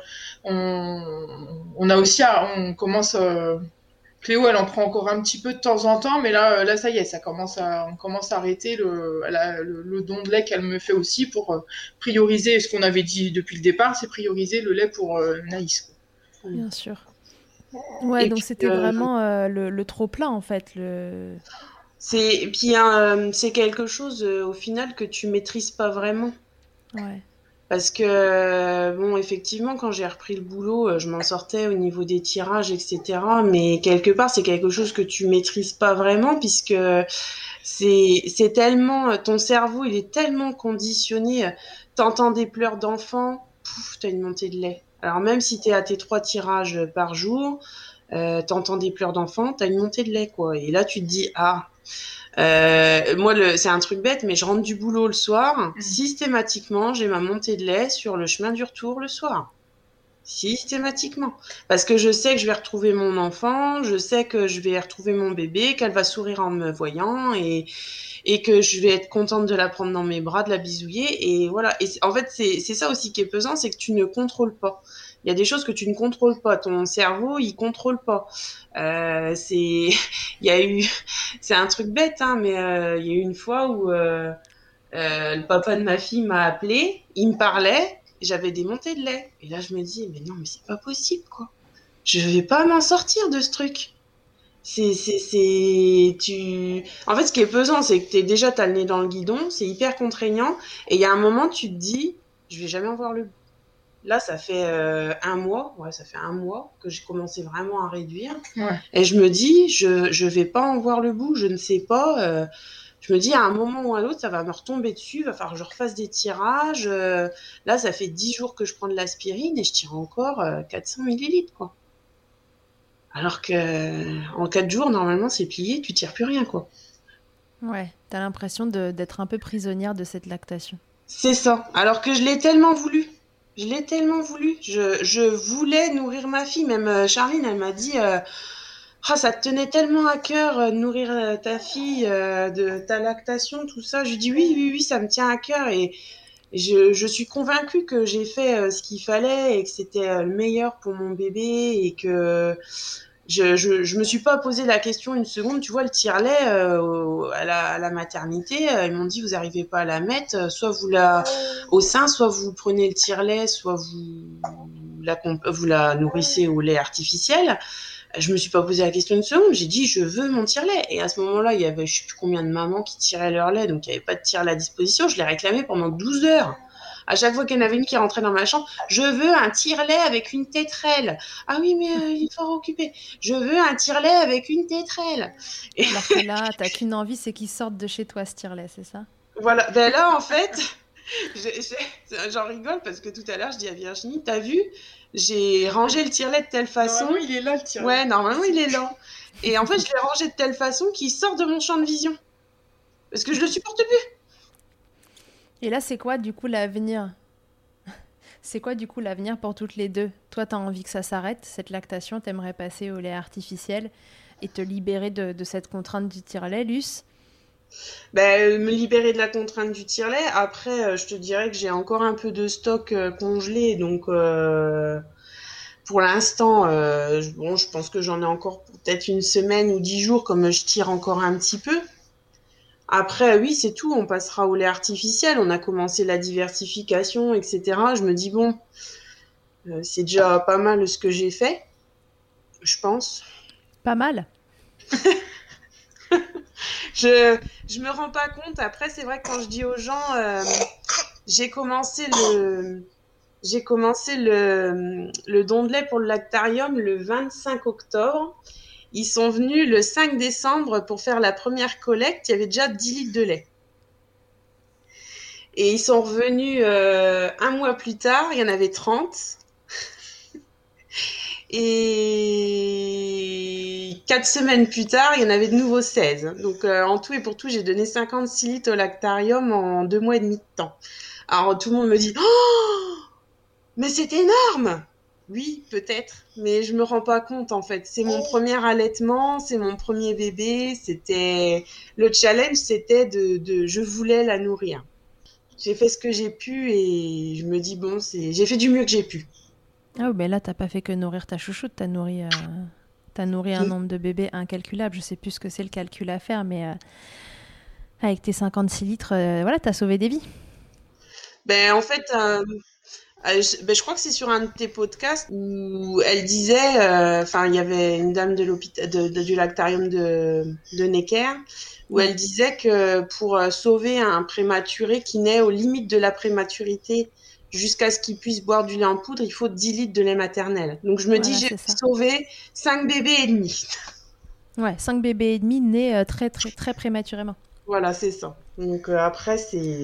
on commence. Cléo, elle en prend encore un petit peu de temps en temps, mais là, ça y est, on commence à arrêter le don de lait qu'elle me fait aussi pour prioriser ce qu'on avait dit depuis le départ, c'est prioriser le lait pour Naïs, quoi. Bien sûr. Ouais, Et donc puis, c'était vraiment le trop-plein, en fait. c'est quelque chose, au final, que tu maîtrises pas vraiment. Ouais. Parce que, bon, effectivement, quand j'ai repris le boulot, je m'en sortais au niveau des tirages, etc. Mais quelque part, c'est quelque chose que tu maîtrises pas vraiment, puisque c'est tellement... Ton cerveau, il est tellement conditionné. T'entends des pleurs d'enfant, pouf, t'as une montée de lait. Alors même si t'es à tes 3 tirages par jour, t'entends des pleurs d'enfant, t'as une montée de lait, quoi. Et là, tu te dis, moi, c'est un truc bête, mais je rentre du boulot le soir, systématiquement, j'ai ma montée de lait sur le chemin du retour le soir. Systématiquement. Parce que je sais que je vais retrouver mon enfant, je sais que je vais retrouver mon bébé, qu'elle va sourire en me voyant et que je vais être contente de la prendre dans mes bras, de la bisouiller. Et voilà. Et en fait, c'est ça aussi qui est pesant, c'est que tu ne contrôles pas. Il y a des choses que tu ne contrôles pas. Ton cerveau, il contrôle pas. Il y a eu, c'est un truc bête, hein, mais il y a eu une fois où le papa de ma fille m'a appelé, il me parlait, j'avais des montées de lait. Et là, je me dis, mais non, mais c'est pas possible, quoi. Je vais pas m'en sortir de ce truc. En fait, ce qui est pesant, c'est que t'as le nez dans le guidon, c'est hyper contraignant, et il y a un moment, tu te dis, je vais jamais en voir le bout. Là, ça fait un mois que j'ai commencé vraiment à réduire. Ouais. Et je me dis, je vais pas en voir le bout, je ne sais pas. Je me dis, à un moment ou à l'autre, ça va me retomber dessus, il va falloir que je refasse des tirages. Là, ça fait 10 jours que je prends de l'aspirine et je tire encore 400 millilitres, quoi. Alors que en 4 jours, normalement, c'est plié, tu tires plus rien, quoi. Ouais, t'as l'impression d'être un peu prisonnière de cette lactation. C'est ça. Alors que je l'ai tellement voulu. Je voulais nourrir ma fille. Même Charline, elle m'a dit, ça te tenait tellement à cœur de nourrir ta fille, de ta lactation, tout ça. Je lui dis oui, ça me tient à cœur. Et je suis convaincue que j'ai fait ce qu'il fallait et que c'était le meilleur pour mon bébé et que je me suis pas posé la question une seconde. Tu vois, le tire-lait à la maternité, ils m'ont dit vous arrivez pas à la mettre, soit vous au sein, soit vous prenez le tire-lait, soit vous la nourrissez au lait artificiel. Je me suis pas posé la question une seconde. J'ai dit je veux mon tire-lait. Et à ce moment-là, il y avait je sais plus combien de mamans qui tiraient leur lait, donc il y avait pas de tire-lait à disposition. Je l'ai réclamé pendant 12 heures. À chaque fois qu'il y en avait une qui rentrait dans ma chambre, je veux un tire-lait avec une tétrelle. Ah oui, mais il faut occuper. Je veux un tire-lait avec une tétrelle. Et alors que là, t'as qu'une envie, c'est qu'il sorte de chez toi, ce tire-lait, c'est ça? Voilà. Ben là, en fait, j'en rigole parce que tout à l'heure, je dis à Virginie, t'as vu, j'ai rangé le tire-lait de telle façon. Normalement, il est là, le tire-lait. Ouais, normalement, il est là. Et en fait, je l'ai rangé de telle façon qu'il sort de mon champ de vision. Parce que je le supporte plus. Et là, c'est quoi du coup l'avenir? C'est quoi du coup l'avenir pour toutes les deux? Toi, t'as envie que ça s'arrête, cette lactation, t'aimerais passer au lait artificiel et te libérer de cette contrainte du tire-lait, Luce? Me libérer de la contrainte du tire-lait. Après, je te dirais que j'ai encore un peu de stock congelé, donc pour l'instant, je pense que j'en ai encore peut-être une semaine ou 10 jours, comme je tire encore un petit peu. Après, oui, c'est tout. On passera au lait artificiel. On a commencé la diversification, etc. Je me dis, bon, c'est déjà pas mal ce que j'ai fait, je pense. Pas mal. je me rends pas compte. Après, c'est vrai que quand je dis aux gens, j'ai commencé le don de lait pour le lactarium le 25 octobre. Ils sont venus le 5 décembre pour faire la première collecte. Il y avait déjà 10 litres de lait. Et ils sont revenus un mois plus tard. Il y en avait 30. Et 4 semaines plus tard, il y en avait de nouveau 16. Donc, en tout et pour tout, j'ai donné 56 litres au lactarium en 2 mois et demi de temps. Alors, tout le monde me dit « Oh, mais c'est énorme !» Oui, peut-être, mais je me rends pas compte, en fait. C'est mon premier allaitement, c'est mon premier bébé. Le challenge, c'était je voulais la nourrir. J'ai fait ce que j'ai pu et je me dis, bon, j'ai fait du mieux que j'ai pu. Ah oui, mais là, t'as pas fait que nourrir ta chouchoute, t'as nourri un nombre de bébés incalculable. Je sais plus ce que c'est le calcul à faire, mais avec tes 56 litres, voilà, t'as sauvé des vies. Ben, en fait, je crois que c'est sur un de tes podcasts où elle disait, il y avait une dame de l'hôpital, du lactarium de Necker, où elle disait que pour sauver un prématuré qui naît aux limites de la prématurité, jusqu'à ce qu'il puisse boire du lait en poudre, il faut 10 litres de lait maternel. Donc je me dis, j'ai sauvé 5 bébés et demi. Ouais, 5 bébés et demi nés très, très, très prématurément. Voilà, c'est ça. Donc après,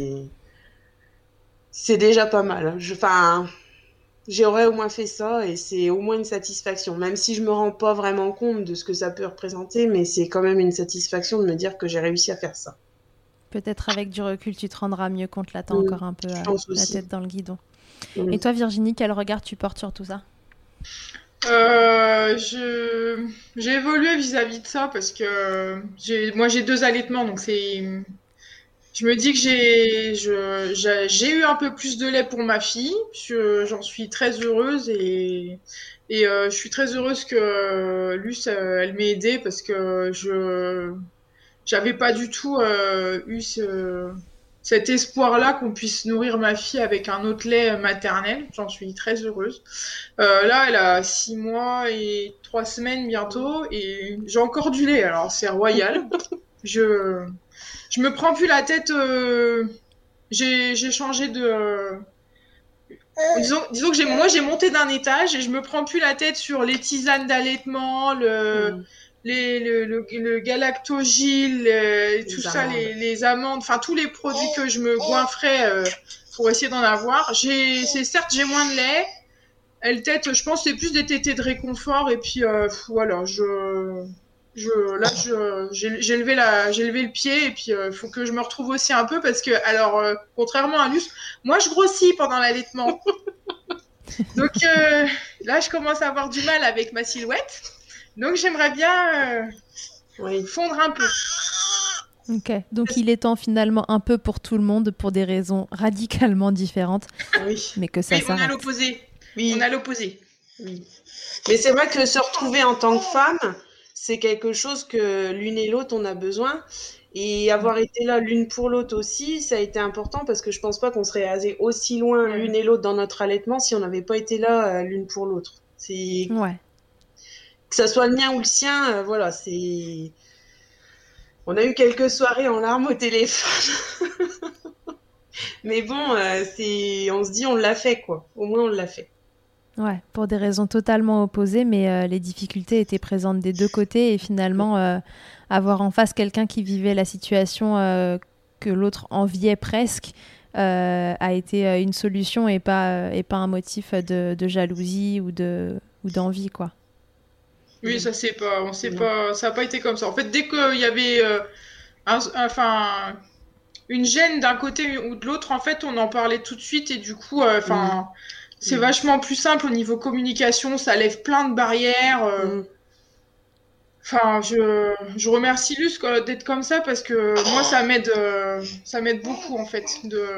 c'est déjà pas mal. J'aurais au moins fait ça et c'est au moins une satisfaction. Même si je me rends pas vraiment compte de ce que ça peut représenter, mais c'est quand même une satisfaction de me dire que j'ai réussi à faire ça. Peut-être avec du recul, tu te rendras mieux compte. Là, t'as encore un peu la tête dans le guidon. Et toi, Virginie, quel regard tu portes sur tout ça ? J'ai évolué vis-à-vis de ça parce que moi j'ai 2 allaitements, donc je me dis que j'ai eu un peu plus de lait pour ma fille. J'en suis très heureuse et je suis très heureuse que Luce elle m'ait aidée parce que j'avais pas du tout eu cet espoir-là qu'on puisse nourrir ma fille avec un autre lait maternel. J'en suis très heureuse. Là, elle a 6 mois et 3 semaines bientôt et j'ai encore du lait. Alors, c'est royal. Je me prends plus la tête. J'ai changé de... disons que moi, j'ai monté d'un étage et je me prends plus la tête sur les tisanes d'allaitement, le galactogil, tout ça, les amandes, enfin tous les produits que je me goinfrais pour essayer d'en avoir. Certes, j'ai moins de lait. Elle tète, je pense, c'est plus des tétées de réconfort. Et puis voilà, j'ai levé le pied et puis il faut que je me retrouve aussi un peu parce que alors contrairement à Luce, moi je grossis pendant l'allaitement. Donc là, je commence à avoir du mal avec ma silhouette. Donc j'aimerais bien fondre un peu. Ok, donc il est temps finalement un peu pour tout le monde, pour des raisons radicalement différentes, mais que ça s'arrête. On a l'opposé. Oui. On a l'opposé. Oui. Mais c'est vrai que se retrouver en tant que femme, c'est quelque chose que l'une et l'autre on a besoin. Et avoir été là l'une pour l'autre aussi, ça a été important parce que je pense pas qu'on serait allé aussi loin l'une et l'autre dans notre allaitement si on n'avait pas été là l'une pour l'autre. Que ça soit le mien ou le sien, voilà, c'est... On a eu quelques soirées en larmes au téléphone. Mais bon, on se dit on l'a fait, quoi. Au moins, on l'a fait. Ouais, pour des raisons totalement opposées, mais les difficultés étaient présentes des deux côtés et finalement, avoir en face quelqu'un qui vivait la situation que l'autre enviait presque a été une solution et pas un motif de jalousie ou d'envie, quoi. Oui, ça n'a pas été comme ça. En fait, dès qu'il y avait une gêne d'un côté ou de l'autre, en fait, on en parlait tout de suite et du coup, c'est vachement plus simple au niveau communication. Ça lève plein de barrières. Enfin, je remercie Luce d'être comme ça parce que moi, ça m'aide beaucoup en fait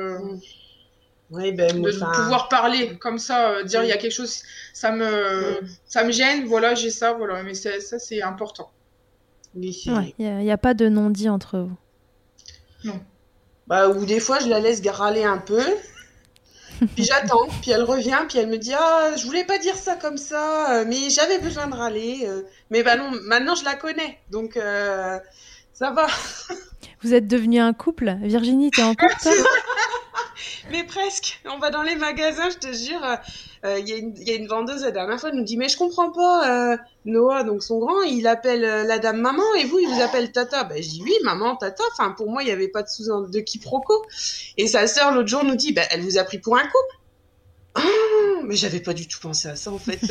de pouvoir parler comme ça, dire il y a quelque chose, ça me gêne, voilà, j'ai ça, voilà, mais ça c'est important. Il n'y a pas de non-dit entre vous. Non. Ou des fois je la laisse râler un peu, puis j'attends, puis elle revient, puis elle me dit je voulais pas dire ça comme ça, mais j'avais besoin de râler, mais non, maintenant je la connais, donc ça ça va. Vous êtes devenus un couple? Virginie, t'es en couple, toi? Mais presque. On va dans les magasins, je te jure. Il y a une vendeuse la dernière fois, elle nous dit mais je comprends pas. Noah, donc son grand, il appelle la dame maman et vous, il vous appelle tata. Ben je dis oui, maman, tata. Enfin pour moi, il y avait pas de quiproquo. Et sa sœur l'autre jour nous dit elle vous a pris pour un couple. Ah, mais j'avais pas du tout pensé à ça en fait.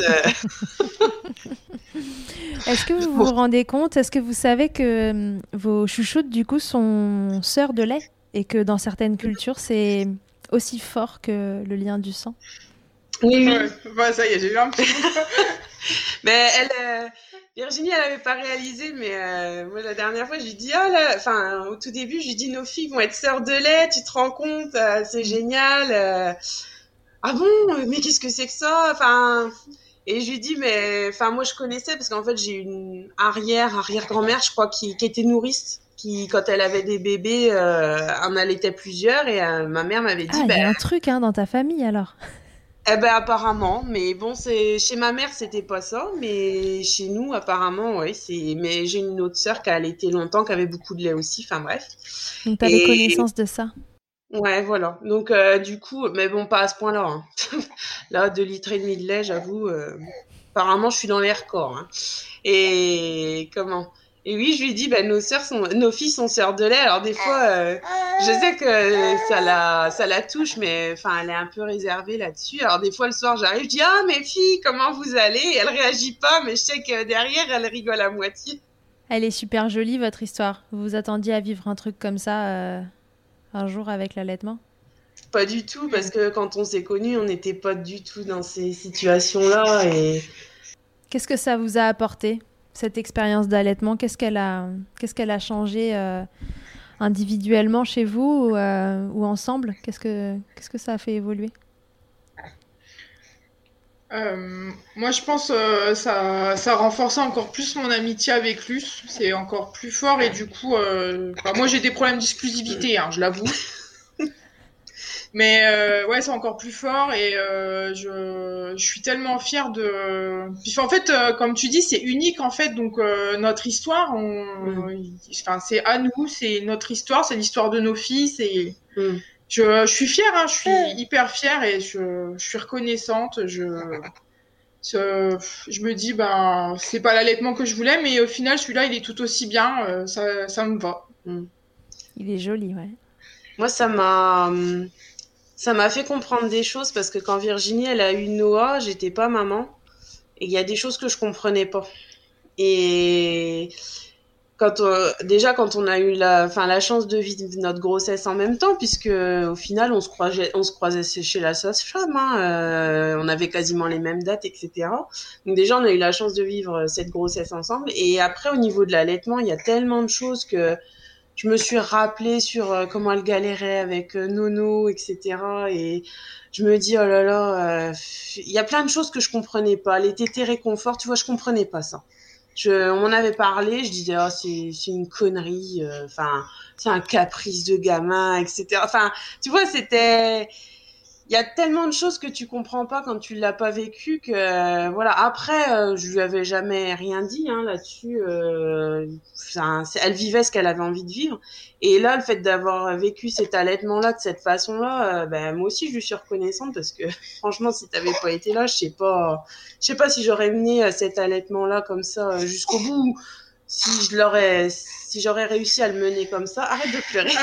Est-ce que vous vous rendez compte, est-ce que vous savez que vos chouchoutes du coup sont sœurs de lait et que dans certaines cultures c'est aussi fort que le lien du sang? Oui. Ouais, ça y est, j'ai eu un petit peu. Mais Virginie, elle avait pas réalisé, mais moi la dernière fois, je lui dis au tout début, je lui dis nos filles vont être sœurs de lait, tu te rends compte, c'est génial. Ah bon, mais qu'est-ce que c'est que ça? Et je lui dis moi je connaissais parce qu'en fait j'ai une arrière-grand-mère, je crois, qui était nourrice, qui quand elle avait des bébés, en allaitait plusieurs et ma mère m'avait dit il y a un truc dans ta famille alors. Eh ben apparemment, mais bon, c'est chez ma mère c'était pas ça, mais chez nous apparemment ouais, mais j'ai une autre sœur qui a allaité longtemps, qui avait beaucoup de lait aussi, enfin bref. Donc t'avais connaissance de ça. Ouais, voilà. Donc du coup, mais bon, pas à ce point-là. Hein. Là, 2,5 litres de lait, j'avoue. Apparemment, je suis dans les records. Hein. Et Et oui, je lui dis, nos filles sont sœurs de lait. Alors des fois, je sais que ça la touche, mais elle est un peu réservée là-dessus. Alors des fois, le soir, j'arrive, je dis, ah mes filles, comment vous allez? Et elle réagit pas, mais je sais que derrière, elle rigole à moitié. Elle est super jolie votre histoire. Vous vous attendiez à vivre un truc comme ça un jour avec l'allaitement? Pas du tout, parce que quand on s'est connus, on n'était pas du tout dans ces situations-là. Et qu'est-ce que ça vous a apporté, cette expérience d'allaitement? Qu'est-ce qu'elle a changé individuellement chez vous ou ensemble? Qu'est-ce que ça a fait évoluer? Moi, je pense ça renforce encore plus mon amitié avec Luce. C'est encore plus fort et du coup, moi j'ai des problèmes d'exclusivité, je l'avoue. Mais ouais, c'est encore plus fort et je suis tellement fière de. Puis en fait, comme tu dis, c'est unique en fait. Donc notre histoire, c'est à nous, c'est notre histoire, c'est l'histoire de nos filles. Je suis fière, je suis hyper fière et je suis reconnaissante. Je me dis, c'est pas l'allaitement que je voulais, mais au final, celui-là, il est tout aussi bien. Ça me va. Il est joli, ouais. Moi, ça m'a fait comprendre des choses parce que quand Virginie, elle a eu Noah, j'étais pas maman. Et il y a des choses que je comprenais pas. Et quand on a eu la chance de vivre notre grossesse en même temps, puisque au final on se croisait chez la sage-femme, on avait quasiment les mêmes dates, etc. Donc déjà on a eu la chance de vivre cette grossesse ensemble. Et après au niveau de l'allaitement, il y a tellement de choses que je me suis rappelée sur comment elle galérait avec Nono, etc. Et je me dis oh là là, il y a plein de choses que je comprenais pas. Les tétés réconfort, tu vois, je comprenais pas ça. On m'en avait parlé, je disais c'est une connerie, c'est un caprice de gamin, etc. Tu vois, il y a tellement de choses que tu comprends pas quand tu l'as pas vécu que voilà. Après, je lui avais jamais rien dit là-dessus. Elle vivait ce qu'elle avait envie de vivre. Et là, le fait d'avoir vécu cet allaitement-là de cette façon-là, moi aussi je lui suis reconnaissante parce que franchement, si t'avais pas été là, je sais pas si j'aurais mené cet allaitement-là comme ça jusqu'au bout. Si j'aurais réussi à le mener comme ça, arrête de pleurer.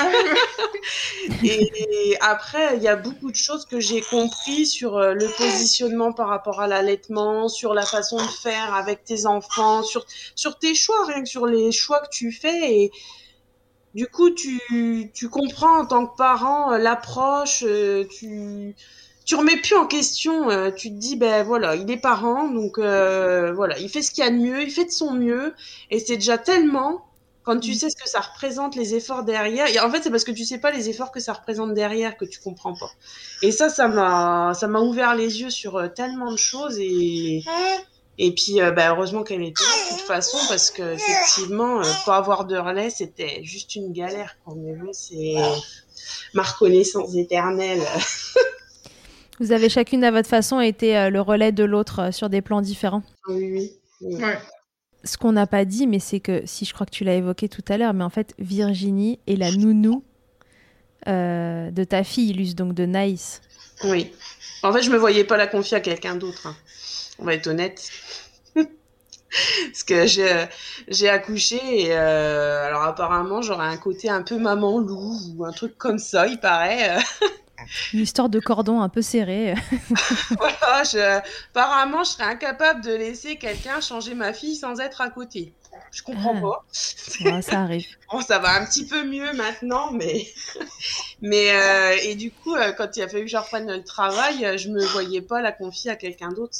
Et après, il y a beaucoup de choses que j'ai compris sur le positionnement par rapport à l'allaitement, sur la façon de faire avec tes enfants, sur tes choix, rien que sur les choix que tu fais. Et du coup, tu comprends en tant que parent l'approche, tu remets plus en question, tu te dis voilà, il est parent, donc voilà, il fait ce qu'il y a de mieux, il fait de son mieux, et c'est déjà tellement quand tu sais ce que ça représente, les efforts derrière. Et en fait, c'est parce que tu sais pas les efforts que ça représente derrière que tu comprends pas. Et ça m'a ouvert les yeux sur tellement de choses et puis heureusement qu'elle était là de toute façon parce que effectivement, pas avoir de relais, c'était juste une galère. Mais bon, c'est ma reconnaissance éternelle. Vous avez chacune à votre façon été le relais de l'autre sur des plans différents. Oui. Ouais. ce qu'on n'a pas dit, mais c'est que, si je crois que tu l'as évoqué tout à l'heure, mais en fait, Virginie est la nounou de ta fille, Luce, donc de Naïs. Oui. En fait, je me voyais pas la confier à quelqu'un d'autre. Hein. On va être honnête. Parce que j'ai accouché et alors apparemment, j'aurais un côté un peu maman loup ou un truc comme ça, il paraît. Une histoire de cordon un peu serré. Voilà, apparemment, je serais incapable de laisser quelqu'un changer ma fille sans être à côté. Je comprends pas. Ouais, ça arrive. Bon, ça va un petit peu mieux maintenant, mais et du coup, quand il a fallu que je reprenne le travail, je me voyais pas la confier à quelqu'un d'autre.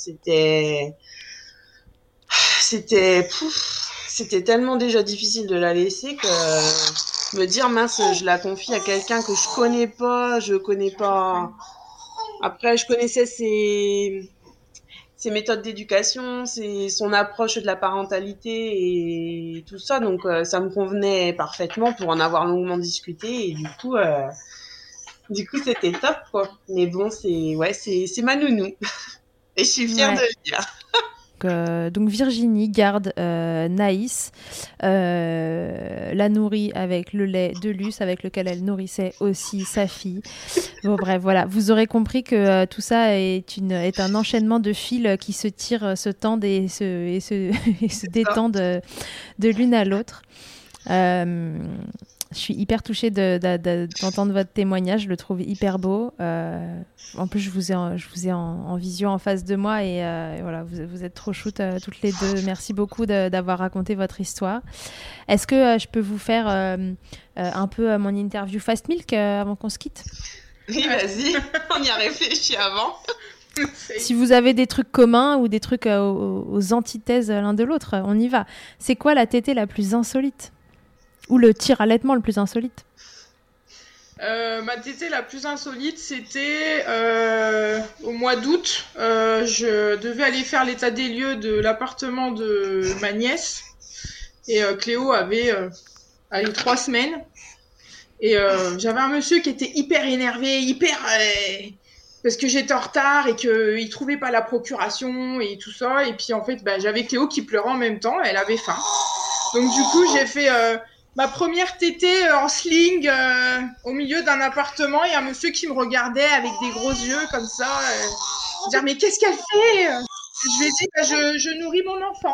C'était tellement déjà difficile de la laisser que me dire mince, je la confie à quelqu'un que je connais pas. Après, je connaissais ses méthodes d'éducation, son approche de la parentalité et tout ça, donc ça me convenait parfaitement pour en avoir longuement discuté et du coup c'était top quoi. Mais bon, c'est ma nounou et je suis fière de le dire. Donc Virginie garde Naïs, la nourrit avec le lait de Luce avec lequel elle nourrissait aussi sa fille. Bon bref, voilà, vous aurez compris que tout ça est un enchaînement de fils qui se tirent, se tendent et se détendent de l'une à l'autre. Je suis hyper touchée d'entendre votre témoignage, je le trouve hyper beau. En plus, je vous ai en visio en face de moi et voilà, vous êtes trop shoot toutes les deux. Merci beaucoup d'avoir raconté votre histoire. Est-ce que je peux vous faire un peu mon interview Fast Milk avant qu'on se quitte ? Oui, vas-y, on y a réfléchi avant. Si vous avez des trucs communs ou des trucs aux antithèses l'un de l'autre, on y va. C'est quoi la tétée la plus insolite ? Ou le tir-allaitement le plus insolite ? Ma tétée la plus insolite, c'était au mois d'août. Je devais aller faire l'état des lieux de l'appartement de ma nièce. Et Cléo avait 3 semaines. Et j'avais un monsieur qui était hyper énervé, parce que j'étais en retard et qu'il trouvait pas la procuration et tout ça. Et puis en fait, j'avais Cléo qui pleurait en même temps. Elle avait faim. Donc du coup, j'ai fait... ma première tétée en sling au milieu d'un appartement et un monsieur qui me regardait avec des gros yeux comme ça. Je me disais, mais qu'est-ce qu'elle fait ? Je lui ai dit, je nourris mon enfant.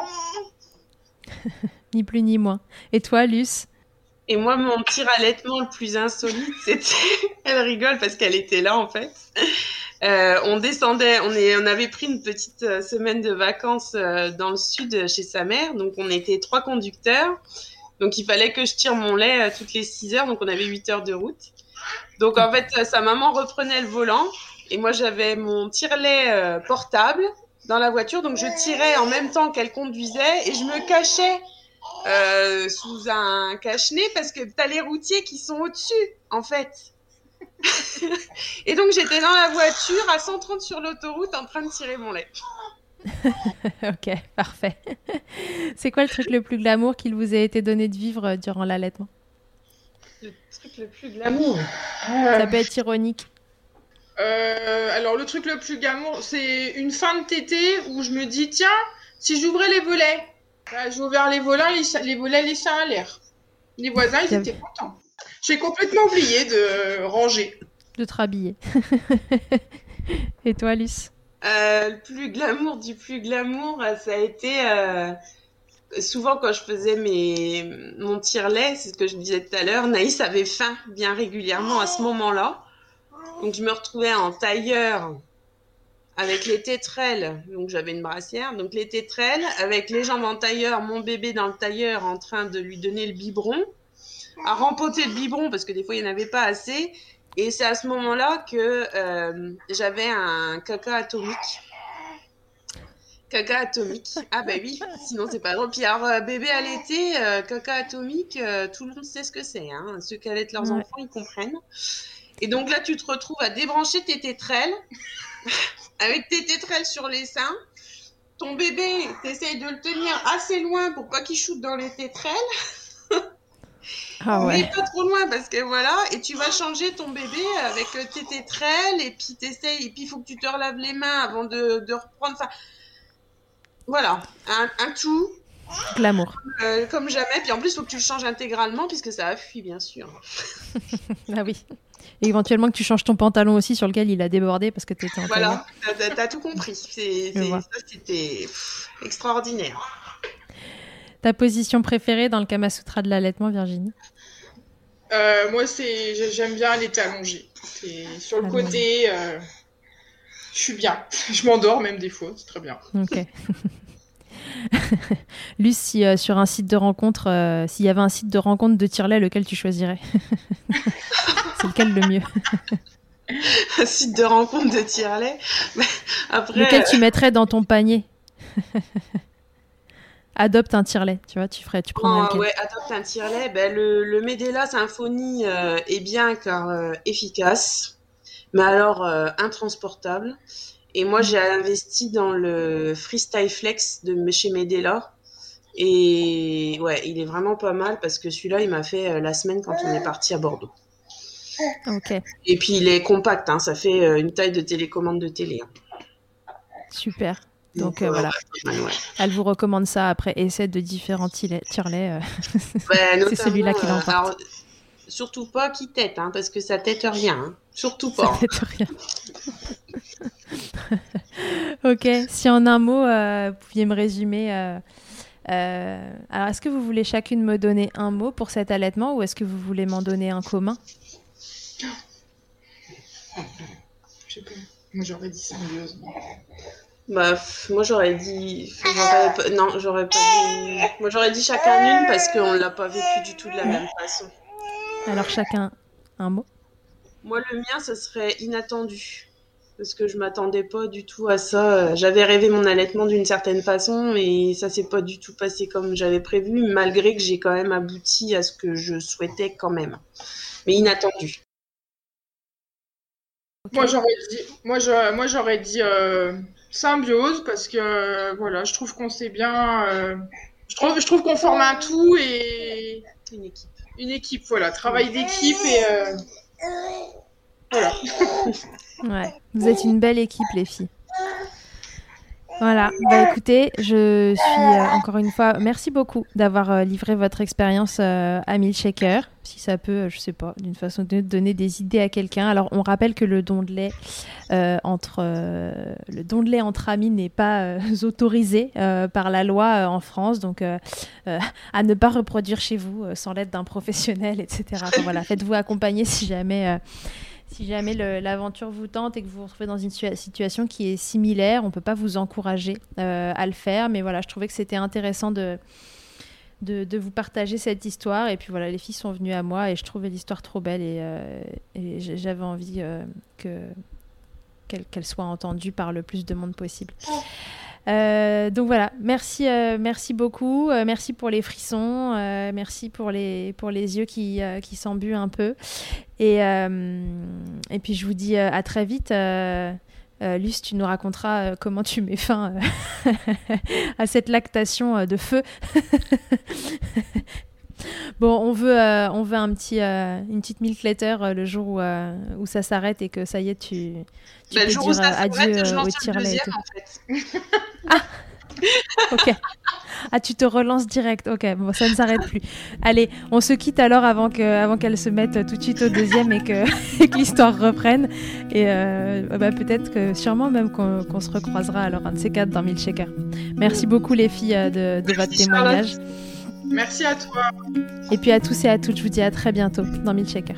Ni plus ni moins. Et toi, Luce ? Et moi, mon tir-allaitement le plus insolite, c'était... Elle rigole parce qu'elle était là, en fait. On descendait, on avait pris une petite semaine de vacances dans le sud chez sa mère. Donc, on était 3 conducteurs. Donc, il fallait que je tire mon lait toutes les 6 heures. Donc, on avait 8 heures de route. Donc, en fait, sa maman reprenait le volant. Et moi, j'avais mon tire-lait portable dans la voiture. Donc, je tirais en même temps qu'elle conduisait. Et je me cachais sous un cache-nez parce que t'as les routiers qui sont au-dessus, en fait. Et donc, j'étais dans la voiture à 130 sur l'autoroute en train de tirer mon lait. Ok, parfait. C'est quoi le truc le plus glamour qu'il vous a été donné de vivre durant l'allaitement ? Le truc le plus glamour. Ça peut être ironique. Alors, le truc le plus glamour, c'est une fin de tétée où je me dis, tiens, si j'ouvrais les volets, j'ai ouvert les volets laissaient à l'air. Les voisins, ils étaient contents. J'ai complètement oublié de ranger. De te rhabiller. Et toi, Luce ? Le plus glamour du plus glamour, ça a été souvent quand je faisais mon tire-lait, c'est ce que je disais tout à l'heure, Naïs avait faim bien régulièrement à ce moment-là. Donc je me retrouvais en tailleur avec les tétrelles, donc j'avais une brassière, donc les tétrelles, avec les jambes en tailleur, mon bébé dans le tailleur en train de lui donner le biberon, à rempoter le biberon parce que des fois il n'y en avait pas assez. Et c'est à ce moment-là que j'avais un caca atomique. Caca atomique. Ah bah oui, sinon c'est pas drôle. Puis alors, bébé allaité, caca atomique, tout le monde sait ce que c'est. Hein. Ceux qui allaitent leurs enfants, ils comprennent. Et donc là, tu te retrouves à débrancher tes tétrelles, avec tes tétrelles sur les seins. Ton bébé, t'essayes de le tenir assez loin pour pas qu'il shoote dans les tétrelles. Ah ouais. Mais pas trop loin parce que voilà, et tu vas changer ton bébé avec tes tétrelles et puis t'essayes, et puis il faut que tu te relaves les mains avant de reprendre ça. Voilà, un tout Glamour. Comme jamais. Puis en plus, il faut que tu le changes intégralement puisque ça a fui, bien sûr. Ah oui. Et éventuellement que tu changes ton pantalon aussi sur lequel il a débordé parce que tu étais en tailleur. Voilà, t'as tout compris. Ça, c'était extraordinaire. Ta position préférée dans le Kama Sutra de l'allaitement, Virginie? Moi, j'aime bien l'été allongé. C'est sur le côté, je suis bien. Je m'endors même des fois, c'est très bien. Ok. Luce, si sur un site de rencontre, s'il y avait un site de rencontre de tire-lait, lequel tu choisirais? C'est lequel le mieux? Un site de rencontre de tire-lait. Après, lequel tu mettrais dans ton panier? Adopte un tire-lait, tu vois, tu prendrais lequel? Ouais, adopte un tire-lait. Le Medela Symphony est bien car efficace, mais alors intransportable. Et moi, j'ai investi dans le Freestyle Flex de chez Medela. Et ouais, il est vraiment pas mal parce que celui-là, il m'a fait la semaine quand on est parti à Bordeaux. Ok. Et puis, il est compact, hein, ça fait une taille de télécommande de télé. Hein. Super. Donc voilà. Ouais. Elle vous recommande ça après essai de différents tire-lait. C'est celui-là qui l'emporte. Surtout pas qui tète, hein, parce que ça tète rien. Hein. Surtout pas. Ça tète rien. Ok. Si en un mot, vous pouviez me résumer. Alors, est-ce que vous voulez chacune me donner un mot pour cet allaitement ou est-ce que vous voulez m'en donner un commun? Je sais pas. Moi, j'aurais dit symbiose. Moi j'aurais dit j'aurais pas dit. Moi j'aurais dit chacun une parce qu'on l'a pas vécu du tout de la même façon. Alors chacun un mot. Moi le mien ce serait inattendu parce que je m'attendais pas du tout à ça. J'avais rêvé mon allaitement d'une certaine façon et ça s'est pas du tout passé comme j'avais prévu malgré que j'ai quand même abouti à ce que je souhaitais quand même. Mais inattendu. Okay. Moi j'aurais dit symbiose parce que voilà, je trouve qu'on s'est bien je trouve qu'on forme un tout et une équipe voilà, travail d'équipe et voilà. Ouais, vous êtes une belle équipe les filles. Voilà, écoutez, je suis encore une fois, merci beaucoup d'avoir livré votre expérience à Milkshaker. Si ça peut, je sais pas, d'une façon de donner des idées à quelqu'un. Alors, on rappelle que le don de lait entre amis n'est pas autorisé par la loi en France, donc à ne pas reproduire chez vous sans l'aide d'un professionnel, etc. Enfin, voilà, faites-vous accompagner si jamais l'aventure vous tente et que vous vous retrouvez dans une situation qui est similaire, on ne peut pas vous encourager à le faire. Mais voilà, je trouvais que c'était intéressant de vous partager cette histoire. Et puis voilà, les filles sont venues à moi et je trouvais l'histoire trop belle et j'avais envie qu'elle soit entendue par le plus de monde possible. Donc voilà, merci beaucoup, merci pour les frissons, merci pour les yeux qui s'embuent un peu et puis je vous dis à très vite. Luce, tu nous raconteras comment tu mets fin à cette lactation de feu. Bon, on veut une petite milk letter le jour où ça s'arrête et que ça y est, tu peux dire adieu au tire-lait. En fait. Ah, ok. Ah, tu te relances direct. Ok, bon, ça ne s'arrête plus. Allez, on se quitte alors avant qu'elle se mette tout de suite au deuxième et que l'histoire reprenne. Et peut-être que sûrement même qu'on se recroisera alors un de ces quatre dans Milkshaker. Merci beaucoup les filles de votre témoignage. Charlotte. Merci à toi. Et puis à tous et à toutes, je vous dis à très bientôt dans Milkshaker.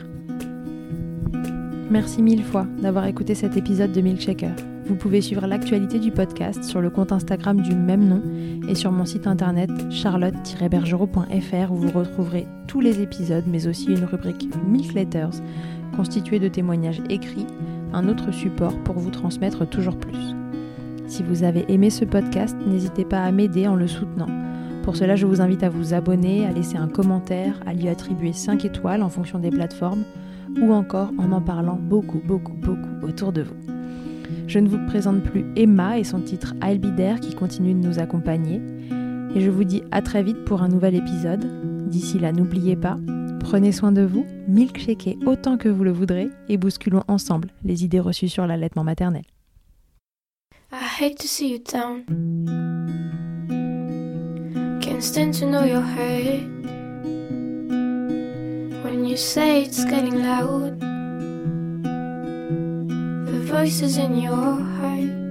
Merci 1000 fois d'avoir écouté cet épisode de Milkshaker. Vous pouvez suivre l'actualité du podcast sur le compte Instagram du même nom et sur mon site internet charlotte-bergerot.fr où vous retrouverez tous les épisodes mais aussi une rubrique Milk Letters constituée de témoignages écrits, un autre support pour vous transmettre toujours plus. Si vous avez aimé ce podcast, n'hésitez pas à m'aider en le soutenant. Pour cela, je vous invite à vous abonner, à laisser un commentaire, à lui attribuer 5 étoiles en fonction des plateformes ou encore en parlant beaucoup autour de vous. Je ne vous présente plus Emma et son titre I'll Be There qui continue de nous accompagner. Et je vous dis à très vite pour un nouvel épisode. D'ici là, n'oubliez pas, prenez soin de vous, milkshakez autant que vous le voudrez et bousculons ensemble les idées reçues sur l'allaitement maternel. I hate to see you down. can stand to know you're hurt. When you say it's getting loud, the voices in your heart.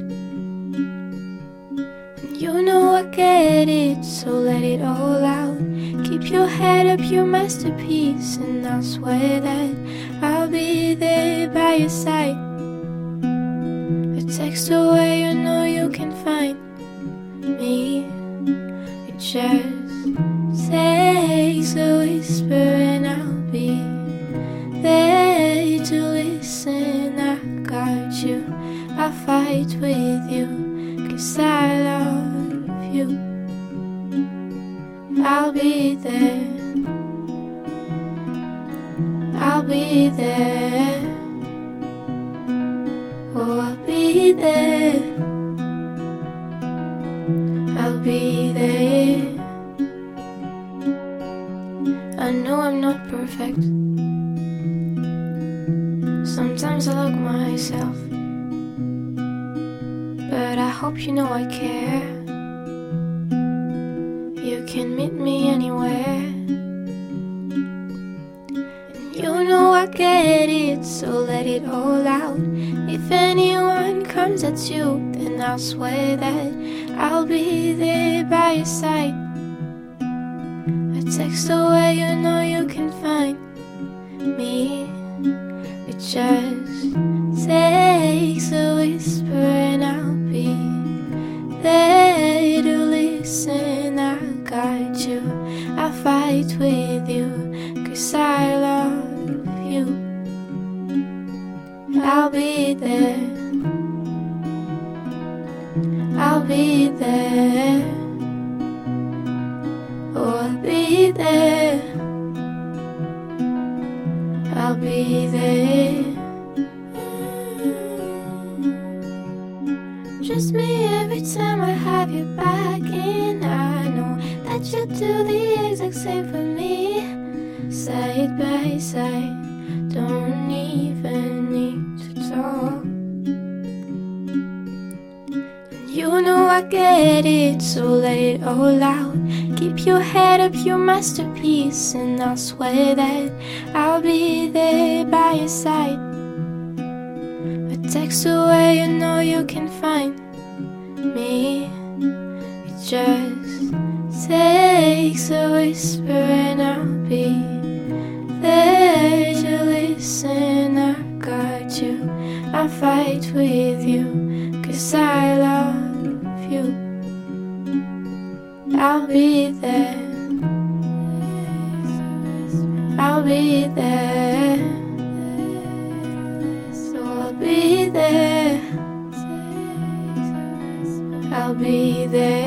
And you know I get it, so let it all out. Keep your head up, your masterpiece, and I'll swear that I'll be there by your side. A text away, you know you can find me. It just takes a whisper and I'll be there to listen. I got you, I'll fight with you, 'cause I love you. I'll be there, I'll be there, oh I'll be there, I'll be there. I know I'm not perfect. Sometimes I look myself, but I hope you know I care. You can meet me anywhere. And you know I get it, so let it all out. If anyone comes at you, then I'll swear that I'll be there by your side. A text away, you know you can find me. It just takes a whisper and I'll be there to listen. I got you, I'll fight with you, 'cause I love you. I'll be there, I'll be there, oh I'll be there, I'll be there. Just me every time I have you back, and I know that you do the exact same for me. Side by side, don't even need to talk. And you know I get it, so let it all out. Keep your head up, your masterpiece, and I'll swear that I'll be there by your side. A text away, you know you can find me. It just takes a whisper and I'll be there to listen. I got you, I'll fight with you, 'cause I love you. I'll be there, I'll be there, so I'll be there, I'll be there.